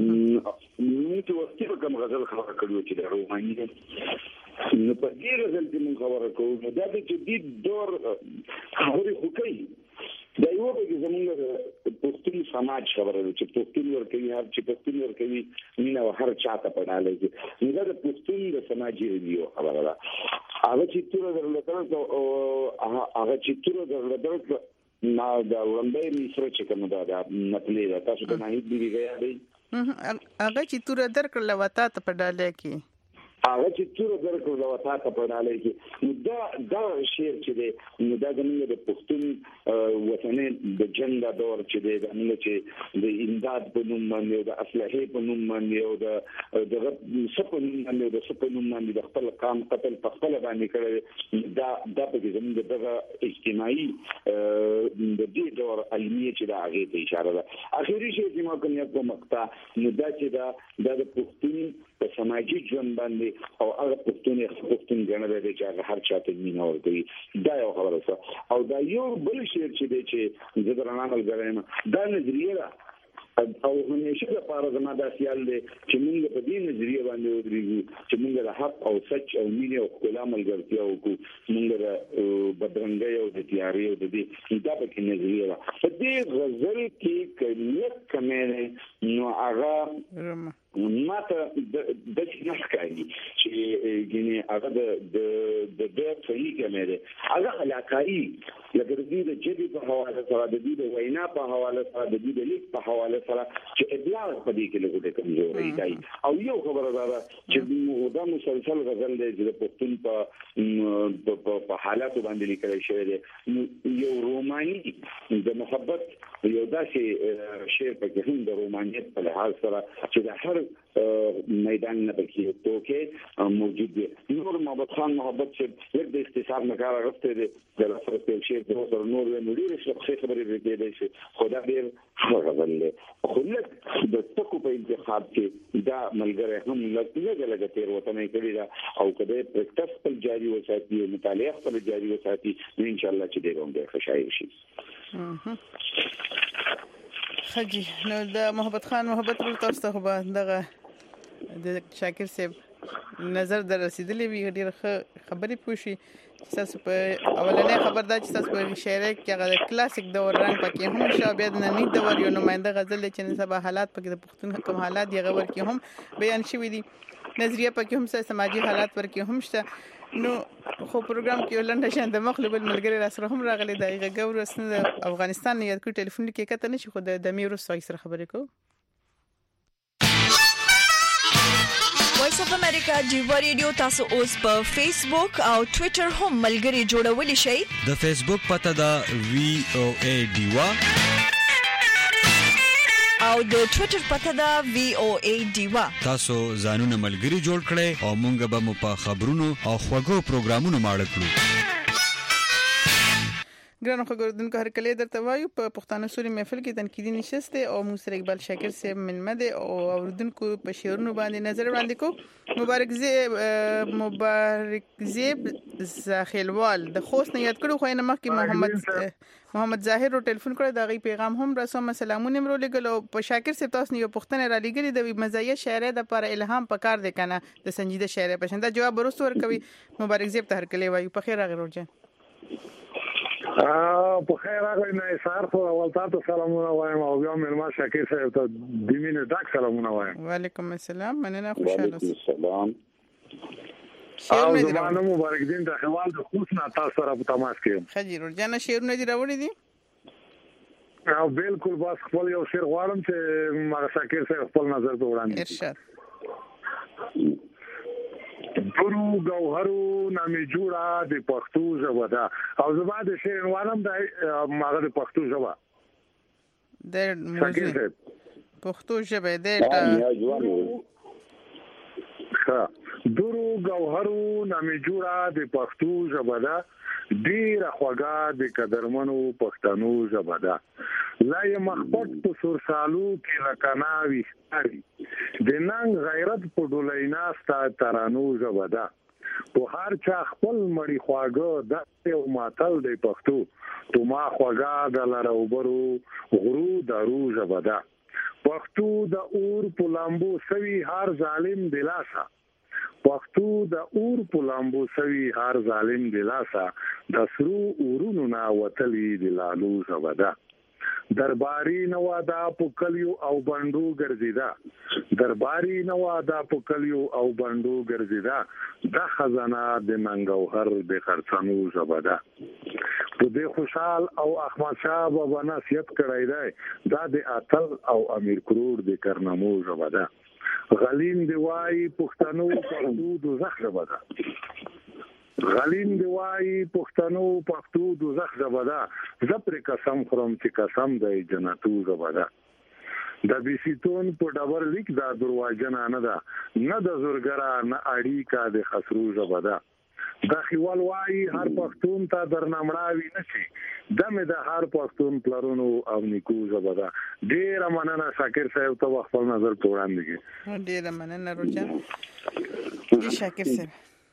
نو چې وختي کوم غزل خبره کړو چې د روماني نو په دې غزل کې موږ خبره کوو دا د جدید دور خبرې خو کوي دا یو به زمونږ پښتون سماج خبره ده چې پښتون ورکوي هر چې پښتون ورکوي مینه هر چاته پړاله کې دا د پښتون د سماجي ریو خبره ده هغه چې تور درلودل او هغه چې تور درلودل ما دا وړاندې مصر چې کوم دا نپلې دا تاسو ته نه دی غیا دی هغه چې تور درکړل وتا ته پړاله کې هغه چې تور درکړل وتا ته پړاله کې دا شعر چې دی نو دا زموږ د پښتون وطني د جنگ دور چې دی زموږ چې د امداد په نوم باندې د اصلاحي په نوم باندې او د سپن باندې د سپن باندې د خپل قام قتل په خپل باندې کړی دا په زموږ د اجتماعي د دې دور علمي چې دا هغه ته اشاره ده اخیری شی چې ما کوم یو مقطع نو دا چې دا د پښتون په سماجي ژوند باندې او هغه پښتون غنل دي چې هر چاته مینه ورکوي دا یو خبره ده او دا یو بل شی چې دی چې زه درنه عمل کوم دا نظریه ده او همیشه د پاره زما د خیال دی چې موږ په دې نظریه باندې ودرېږو چې موږ د حق او سچ او مینه او خپل عملګرتیا وکړو موږ د بدرنګي او د تیاري او د دې دا په کې نظریه ده په دې غزل کې کمه نو هغه ماته د نشکایي چې ګینه هغه د صحیح کمه ده هغه علاقائی لکه د دې د جدي په حواله سره د دې د وینا په حواله سره د دې د لیک په حواله سره چې ابلاغ په دې کې لګوي کمزوري دی او یو خبره ده چې دا مسلسل غزل دی چې د پښتون په حالات باندې لیکل شوی دی یو روماني د محبت یو داسې شعر په کې هم د رومانیت په لحاظ سره چې د هر میدان نه پکې توګه موجود دی نور محمد خان محبت چې د اختصار نه کار غوښته دی د لفظ په شعر د نور نوري خبرې وکړي شي خدا دې غزل له خلک د تکو په انتخاب کې دا ملګری هم لږه تیر وطن کړی دا او کله پریکټس پر جاری وساتي مطالعه پر جاری وساتي ان شاء الله چې دې روندې خوشاله شي خجی نو د محمد خان محبت ورته تاسو ته به دغه د شاکر صاحب نظر در رسیدلې وی ډیر خبرې پوښي تاسو په اولنې خبر دا چې تاسو په شعر کې هغه کلاسیک دور رنګ پکې هم شابه د نننی دور یو نماینده غزل چې سبا حالات پکې د پښتون کوم حالات یې غوړ کې هم بیان شوی دي نظریه پکې هم سماجی حالات ورکې هم شته نو خو پروګرام کې ولنډه شان د مخلوب ملګری را سره هم راغلي دغه ګور وسنه د افغانستان نه یاد کو ټلیفون کې کته نشي خو د میرو سوي سره خبرې کو وایس اف امریکا دیو ریډیو تاسو اوس په فیسبوک او ټوئیټر هم ملګری جوړولی شئ د فیسبوک پته دا VOA دیوا او د ټوئیټر پته دا VOA دیوا تاسو ځانونه ملګری جوړ کړئ او مونږ به مو په خبرونو او خوږو پروګرامونو ماړه کړو ګرانو خبردونکو هر کله درته وایو په پښتانه سوري محفل کې تنقیدي نشسته او موږ سره اقبال شاکر صاحب ملمد او اوردونکو په شعرونو باندې نظر وړاندې کو مبارک زیب زاخیلوال د خوست نه یاد کړو خو نه مخکې محمد ظاهر رو ټلیفون کړی دا غي پیغام هم رسوم سلامونه مرو لګل او په شاکر صاحب تاسو نه یو پښتنه را لګلی د مزایه شاعر د پر الهام پکار دی کنه د سنجیده شاعر پښنده جواب ورسته ورکوي مبارک زیب ته هر کله وایو په خیر راغلی ورجه په خیر راغلی نه سار خو اول تاسو سلامونه وایم او بیا مېرما شاکر صاحب ته د مینه ډاک سلامونه وایم وعلیکم السلام مننه خوشاله سلام او زمانه مبارک دین د خوال د خوښ نه تاسو سره په تماس کې خجیر ورجانه شعرونه دی راوړي دي او بالکل بس خپل یو شعر غواړم چې ما شاکر صاحب خپل نظر ته وړاندې ارشاد ګورو ګوهرو نامې جوړه د پښتو ژبه ده او زما د شعر وانم د ماغه د پښتو ژبه د پښتو ژبه د ګورو ګوهرو نامې جوړه د پښتو ژبه ده ډیر خوږه د قدرمنو پښتنو ژبه ده لا یې مخبط په سور سالو کې لکناوي ستاري د ننګ غیرت په ډولینا ستا ترانو ژبه ده په هر چا خپل مړی خواږه د یو ماتل د پښتو تو ما خواږه د لروبرو غرو درو ژبه ده پښتو د اور په لامبو سوي هر ظالم دلاسا پښتو د اور په لامبو سوي هر ظالم دلاسا د سرو اورونو نا وتلی د لالو ژبه ده درباري نوادا په کلیو او بندو ګرځیدا درباري نوادا په کلیو او بندو ګرځیدا د خزانه د منګوهر د خرڅانو ژبه ده په دې خوشحال او احمد شاه بابا نصیحت کړی دی دا د اتل او امیر کروړ د کارنامو ژبه ده غلیم دی وای پښتنو پښتو دوزخ ژبه ده غلیم دی وای پښتنو پښتو دوزخ ژبه ده زپر قسم خورم چې قسم دی جنتو ژبه ده د بیسیتون په ډبر لیک دا درواجنه نه ده نه د زورګرا نه اړیکا د خسرو ژبه ده د خیوال وای هر پښتون ته درنمړاوي نشي دمه د هر پښتون پلرونو او نیکو ژبه ده ډیر مننه شاکر صاحب ته خپل نظر وړاندې کړي ډیر مننه روجان دي شاکر صاحب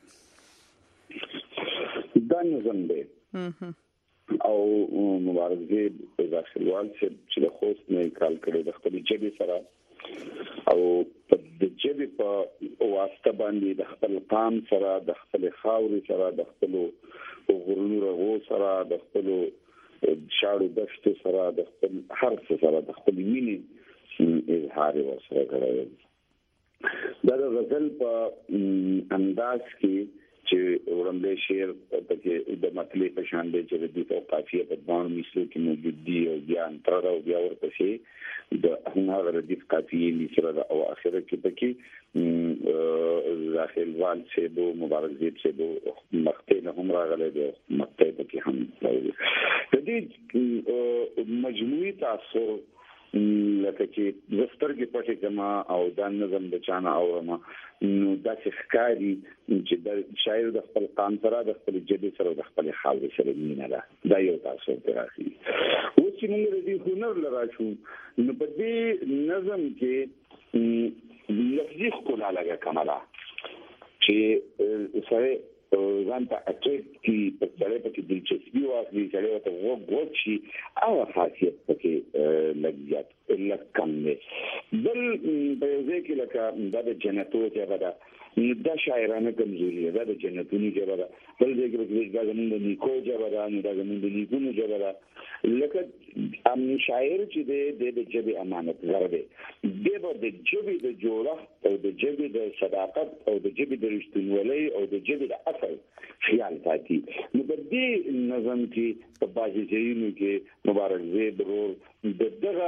دا نظم دی او مبارک دې داخلوال چې د خوست نه کال کړي د خپل جبي سره او د جبي په واسطه باندې د خپل قام سره د خپل خاوري سره د خپل غرونو رغو سره د خپل شاړو دشت سره د خپل هر څه سره د خپل مینې اظهار ورسره کړی دا د غزل په انداز کې چې ورنده شعر پکې د مطلب په شان دی چې د دې په قافیه په باندې مثلو کې موجود دی او بیا انتر او بیا ورپسې د هغه د دې قافیه مثره او اخره کې پکې داخل وال چې بو مبارک دې چې بو مختنه هم راغله د مکتب کې هم د دې مجموعي تاثیر لکه چې زفترګې پټې کما او د نظم د چانه اورما نو د ښکاری چې د شاعر د خپل قام سره د خپل جدي سره د خپل خاور سره مینه ده دا یو تاسو ته راځي او چې موږ دې هنر لراشو نو په دې نظم کې لفظي ښکلا لګه کماله چې سره ځان ته اټیک کی په ځای په کې دلچسپي واخلي چې له ته وګورئ او خاصیت پکې لګیات لکم نه بل په ځای کې لکه د جنتو ته ودا دا شاعرانه کمزوري ده د جنتونی جبر بل ځای کې دا زموږ د نیکو جبر نه دا زموږ د نیکونو جبر لکه ام شاعر چې د جبه امانت غره دی د جبه د جوړه او د جبه د صداقت او د جبه د رښتینولۍ او د جبه د اصل خیال ساتي نو د دې نظم کې په بازي ځایونو کې مبارک زید ورور دغه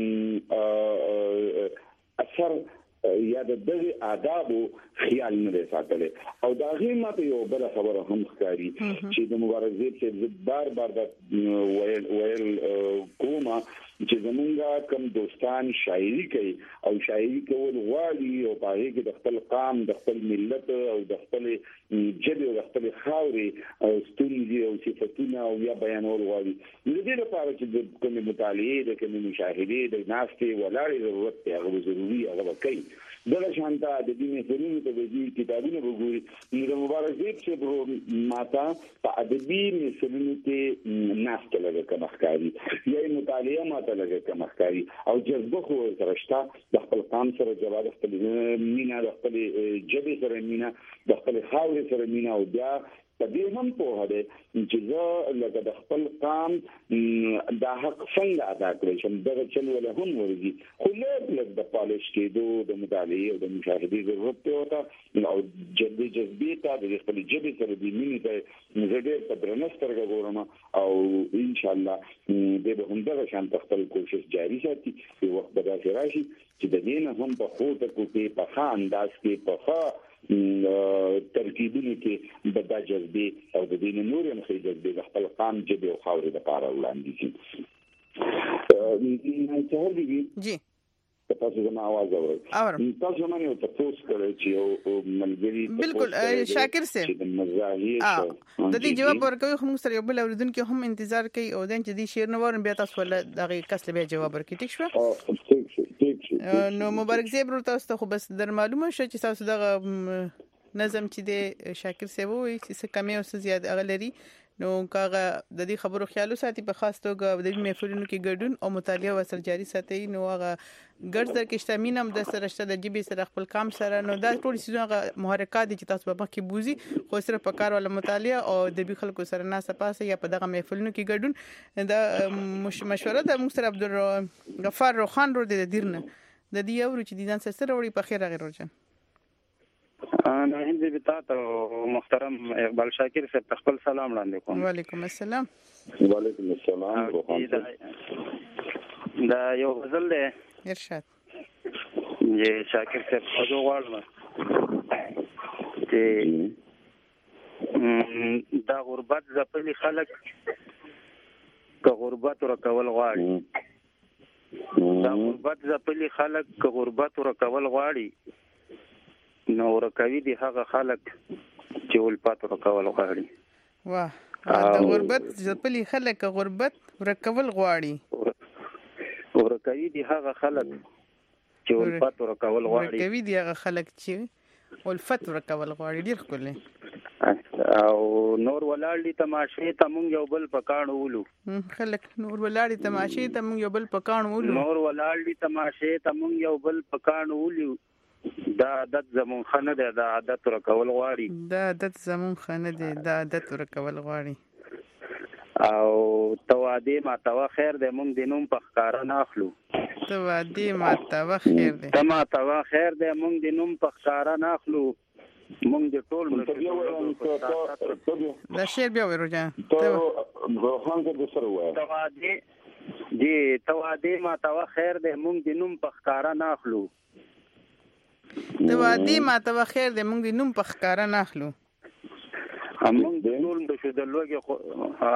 اثر یا د دغه آداب خیال نه ساتل او دا غي ماته یو بل خبره هم ښکاری چې د مبارک زید چې بار د ویل کومه چې زمونږه کم دوستان شاعري کوي او شاعري کول غواړي او په هغه کې د خپل قام د خپل ملت او د خپل جبه او د خپل خاوري او ستونزې او صفاتونه او یا بیانول غواړي د دې لپاره چې د کوم مطالعه د کوم مشاهده د ناستې ولاړې ضرورت هغه ضروري هغه کوي دغه شانته د دې مثالونو ته د دې کتابونو وګوري نو د مبارک زید چې ماته په ادبي مثالونو کې ناست لګه کمخکاری یا مطالعه ماته لګه کمخکاری او جذبه خو سرهشته د خپل قام سره جواب خپل مینا د خپل جبه سره مینا د خپل خاور سره مینا او بیا په دې هم په هده چې زه لکه د خپل قام د حق څنګه ادا کړی شم دغه چل ولا هم ورږي خو له د پالیش کېدو د مطالعه او د مشاهده ضرورت وته او جذبې ته د خپل جبه سره د مینې ته زړه په درنسترګه ګورم او ان شاء الله د هم دغه شان خپل کوشش جاری ساتي په وخت به راشي چې د دې نه هم په خوته کې په خان انداز کې په ترکیبونه کې د جذبې او د دین نور هم خې جذبې د خپل قام جبه او خاورې د پاره وړاندې شي. جی تاسو زما आवाज اورئ. تاسو باندې یو تاسو کړی چې یو ملګری بالکل شاکر صاحب د دې جواب ورکوي خو موږ سره یو بل اوریدونکو هم انتظار کوي او دین چې دې شعر نو ورن بیا تاسو ول دغه کس له جواب ورکړي. ټیک شو نو مبارک زیب تاسو ته خو بس در معلومه شو چې تاسو دغه نظم چې د شاکر صاحب وي چې کمی او زیات اغلري نو کاغه د دې خبرو خیالو ساتي په خاص توګه د محفلونو کې ګډون او مطالعه وسر جاري ساتي. نو هغه ګرځ در کې شتامین هم د سره شته د جيبي سره خپل کام سره نو دا ټول سيزونه محرکات دي چې تاسو په مخ کې بوزي خو سره په کار ولا مطالعه او د بي خلکو سره ناسه پاسه یا په دغه محفلونو کې ګډون دا مشوره د موږ سره عبدالغفار روخان ور دي د دیرنه د دې اورو چې د ځان سره وړي په خیر غیر ورجن انا هند بتاعت محترم اقبال شاکر صاحب خپل سلام وړاندې کوم. وعلیکم السلام. وعلیکم السلام. دا یو غزل دی ارشاد چې شاکر صاحب خو غواړم چې دا غربت ځپلي خلک که غربت ورکول غواړي دا غربت ځپلي خلک که غربت ورکول غواړي نو ورکوي دي هغه خلک چې ولپات ورکول غواړي. واه دا غربت ځپلي خلک غربت ورکول غواړي ورکوي دي هغه خلک چې ولپات ورکول غواړي ورکوي دي هغه خلک چې ولفت ورکول غواړي. ډیر ښکلی. او نور ولاړ دي تماشې ته مونږ یو بل پکانو ولو خلک نور ولاړ دي تماشې ته مونږ یو بل پکانو ولو نور ولاړ دي تماشې ته مونږ یو بل پکانو ولو دا عادت زمون خنه ده دا عادت ورکول غواړي دا عادت زمون خنه ده دا عادت ورکول غواړي او توادی ما توا خیر ده مونږ دینوم په ښکارا ناخلو توادی ما توا خیر ده تما توا خیر ده مونږ دینوم په ښکارا ناخلو مونږ د ټول دا شعر بیا ورجا روحان کې د سره وای توادی جی توادی ما توا خیر ده مونږ دینوم په ښکارا ناخلو د وادي ما ته خیر دې مونږ دې نوم په ښکارا ناخلو مونږ د ټول د شو د لوګي ها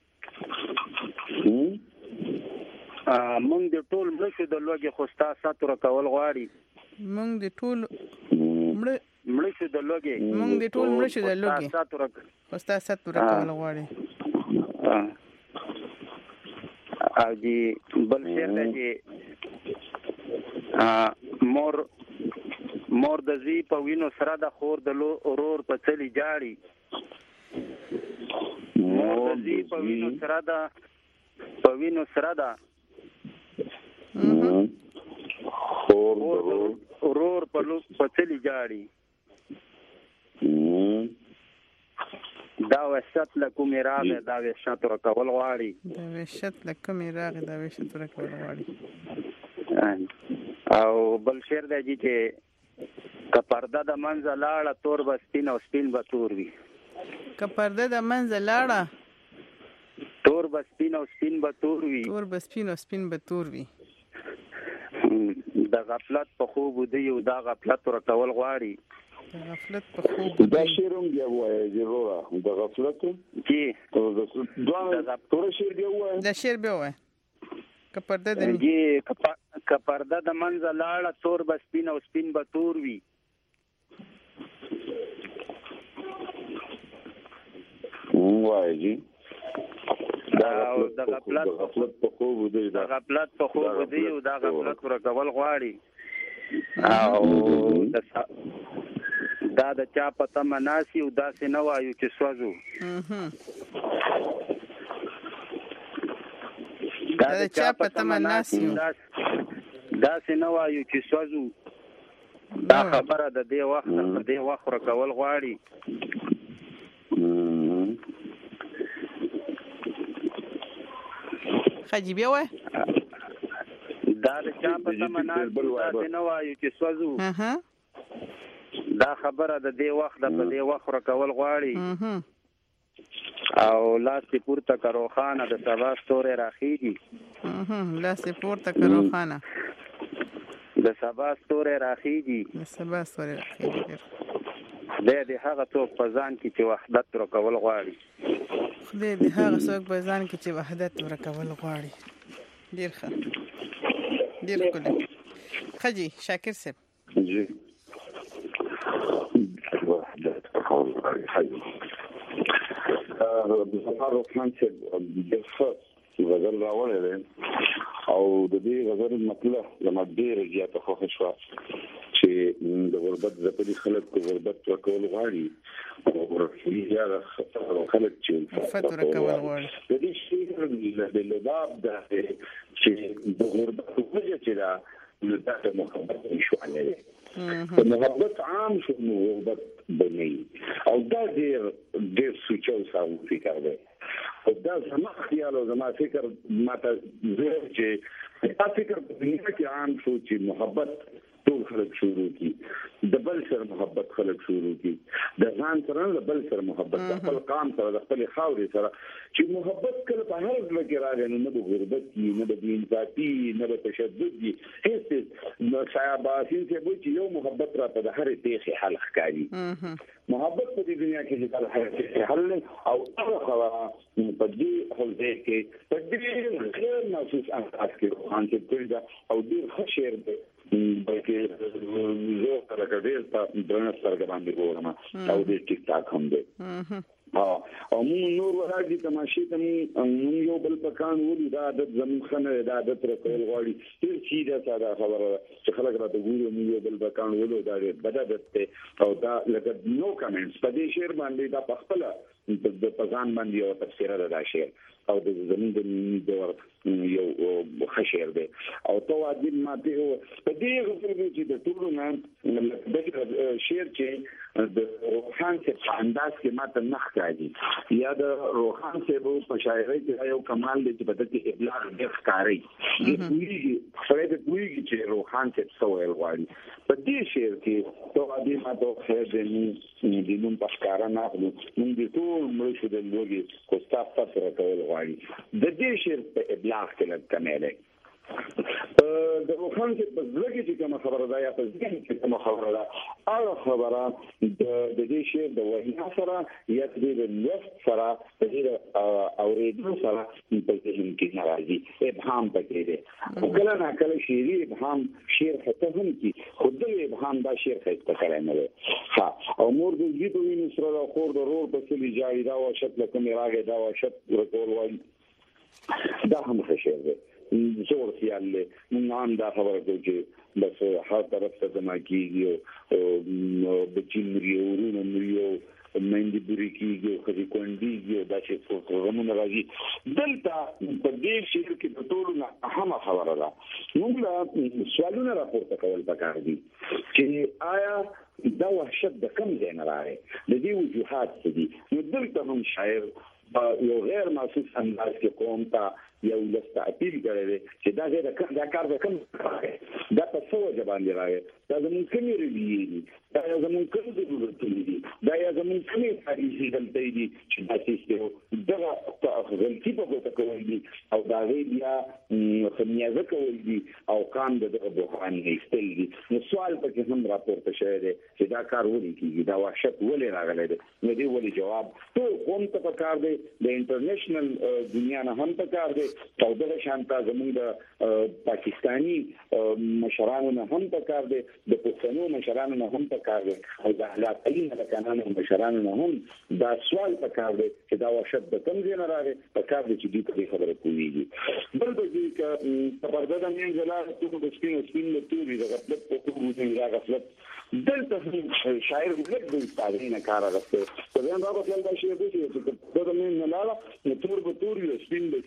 مونږ د ټول مشو د لوګي خوستا ساتو کول غواړي مونږ د ټول مړشو د لوګي مونږ د ټول مړشو د لوګي خوستا ساتو کول غواړي او جی بل شعر دی مور د زی په وینو سره د خور د اورور په چلی جاړي مور د زی په وینو سره د اورور په چلی جاړي دا وحشت لکو میراغه دا وحشت ورکول غواړي دا وحشت لکو میراغه دا وحشت ورکول غواړي. او بل شعر دی چې که پرده د منځه لاړه تور به سپین او سپین به تور وي که پرده د منځه لاړه تور به سپین او سپین به تور وي تور به سپین او سپین به تور وي د غفلت په خوب دی او دا غفلت ورکول غواړي د غفلت په خوب دا شعرم دی وایي ضرورا د غفلت کی دا تور شعر دی وایي دا شعر به وایي که پرده د که پرده د منځه لاړه تور به سپین او سپین به تور وي وایي جی د غفلت په خوب دی د غفلت په خوب دی او دا غفلت ورکول غواړي او دا د چا په تمه ناسي او داسې نه وایو چې سوځو دا د چا په تمه ناسي داسې نه وایو چې سوځو دا خبره د دې وخت په دې وخت ورکول غواړي خجی بیا وای دا د چا په تمه ناسي نه وایو چې سوځو دا خبره د دې وخت په دې وخت ورکول غواړي او لاس پورته کرو خانه د سبا ستوره راخیږي لاس پورته کرو خانه د سبا ستوره راخیږي د سبا ستوره راخیږي خدای دې هغه څوک په ځان کې چې وحدت ورکول غواړي خدای دې هغه څوک په ځان کې چې وحدت ورکول غواړي. ډیر ښه ډیر ښکلی. خجی شاکر صاحب جی وحدت ورکول غواړي. زفار رحمان صاحب د غزل راوړی دی او د دې غزل مطلب زما ډېره زیاته خوښه شوه چې د غربت ځپلي خلک د غربت ورکول غواړي او هغه خلک چې وحدت ورکول غواړي. د دې شي د لباب ده چې د غربت وجه چې دا د محبت نشواله ده. محبت عام شو نو غربت بني او دا ډېر سوچو ساو فکر دی او دا زما خیال او زما فکر ماته زه چې دا فکر په دنیا کې عام شو چې محبت ټول خلک شروع کی د بل سره محبت خلک شروع کی د ځان سره د بل سره محبت د خپل قام سره د خپل خاورې سره چې محبت کله په هر ځل کې راغی نو د غربت نه د بېانصافي نه د تشدد دي هیڅ نو صاحب اسین څه وایي چې یو محبت را په هر تیخي حل ښکاري. محبت په دې دنیا کې د هر تیخي حل او هغه خبره په دې حلزه کې په دې غیر محسوس انداز کې روان چې ګرځا او ډېر ښه شعر دی بلکې زه سره ګډیر په درنه سره باندې ګورم او دې ټیک ټاک هم دی. او موږ نور ورادي تماشې ته موږ یو بل پکان ولې دا د زمون خنه دا د تر کول غواړي هر شي دا ساده خبره چې خلک راته ګوري موږ یو بل پکان ولې دا بدادت او دا لکه نو کمنټس په دې شعر باندې دا په خپل د پزان باندې یو تفسیر دا شعر او د زمون د یو خشیر دی او تو واجب ماته په دې غوښتل چې د ټولو نام د شعر چې د روحان څخه انداز کې ماته نخ کاږي یا د روحان څخه په شاعرۍ کې یو کمال دی چې په دې ابلاغ ډېر ښکاري دی خو د کوی چې روحان څخه سوال غواړي په دې شعر کې تو واجب ماته خیر دې د نوم پښکارا نه نو د ټول مړو د لوګي کوستا فتره کول غواړي د دې شعر په ابلاغ کې لکماله د روحان کې په ځګي چې کوم خبره ده یا په ځګي چې کوم خبره ده هغه خبره د دې شعر د وینا سره یا د لفظ سره د اوریدو سره په ذهن کې ناراضي ابهام پکې دی او کله نه کله شعري ابهام شعر ختم هم کی خود د ابهام دا شعر ښه کلمه ده ها او مور د دې په وینې سره د خور د رور په سلی جاری دا او شکل کوم راغی دا او شت ورکول وایي دا هم ښه شعر دی. زور خیال له نام دا خبره کوي چې بس هر طرف ته ما کیږي او بچی مریو ورونه مریو مندي بوري کیږي خو کونديږي دا چې پروګرامونه راځي دلته په دې شعر کې د ټولو نه اهمه خبره ده موږ سوالونه راپورته کول پکار دي چې آیا دا وحشت د کم ځای نه راغی د دې وجوهات څه دي نو دلته هم شاعر یو غیر محسوس انداز کې قوم ته یو لسته اپیل کړی چې دا کار به کوم دا په څو ځبان دی راغی دا زموږ کومې ریوی دا زموږ کومې ضرورتونه دي دا زموږ کومې تاریخي غلطۍ دي چې تاسو دغه غلطي په کوته کوي دي او دا بیا خمیازه کوي دي او قام دغه بحران ایستل دي نو سوال پکې هم راپورته شوی دی چې دا کار ولې کیږي دا وحشت ولې راغلی دی نو دی ولې جواب ټول قوم ته پکار دی د انټرنیشنل دنیا نه هم پکار دی او دغه شانته زموږ د پاکستانی مشرانو نه هم پکار دی د پښتنو مشرانو نه هم پکار دی او د اهل تعلیم د کانونو مشرانو نه هم دا سوال پکار دی چې دا وحشت د کوم ځای نه راغی پکار دی چې دې په خبره کوي بل به دې ک په پرده د مين زلال ته د سپین له توري د غفلت په توګه د غفلت دلته شاعر ولګ د تاریخ کار راځي په دې باندې خپل د شی د چې د مين نه لاله تور به توري سپین د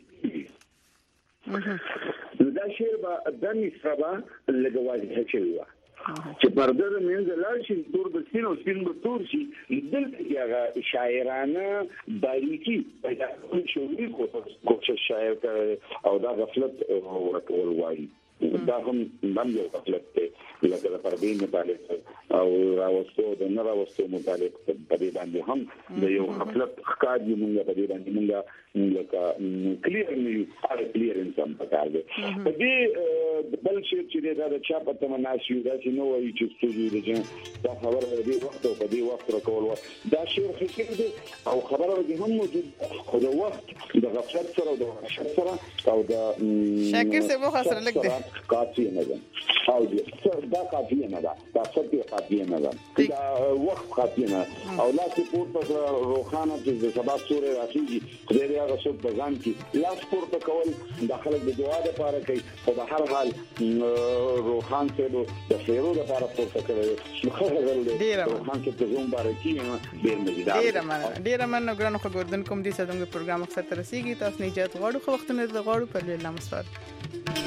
دا شعر به د مصربه لګوازي هچوي چې پرده د مين زلال شي تور د سپین او سپین به تور شي دلته هغه شاعرانه باریکی پیدا شوی کوشش شاعر او دا غفلت ورکول وایي دا هم یو غفلت دی لکه د پردې متعلق او راوستو د نه راوستو متعلق په دې باندې هم د یو غفلت ښکار دی موږ په دې باندې موږ لکه کلیر انسان پکار دی په دې بل شي چې دا چا په تمناسي دا چې نو وایي چې ستوري دي دا خبره دې وخت او په دې وخت راکول دا شی فکر دی او خبره دې هم موجود خو د وخت د غفلت سره او د وحشت سره او د شاکر سے وہ خسر لگ دے کافی نه ده او دا کافی نه ده دا څه کافی نه ده دا وخت کافی نه او لا سپورت په روخانه چې سبا سورې راځي خدای دې هغه څوک بزان کی لا سپورت کول داخله د دعا لپاره کوي او په هر حال روخان ته د خیرو لپاره پورته کوي روخان کې ته زوم بارکی نه ډیر مننه ګرانو خبردن کوم دي چې زموږ پروګرام مقصد ترسيږي تاسو نه اجازه غواړو خو وختونه د غواړو په لمسوار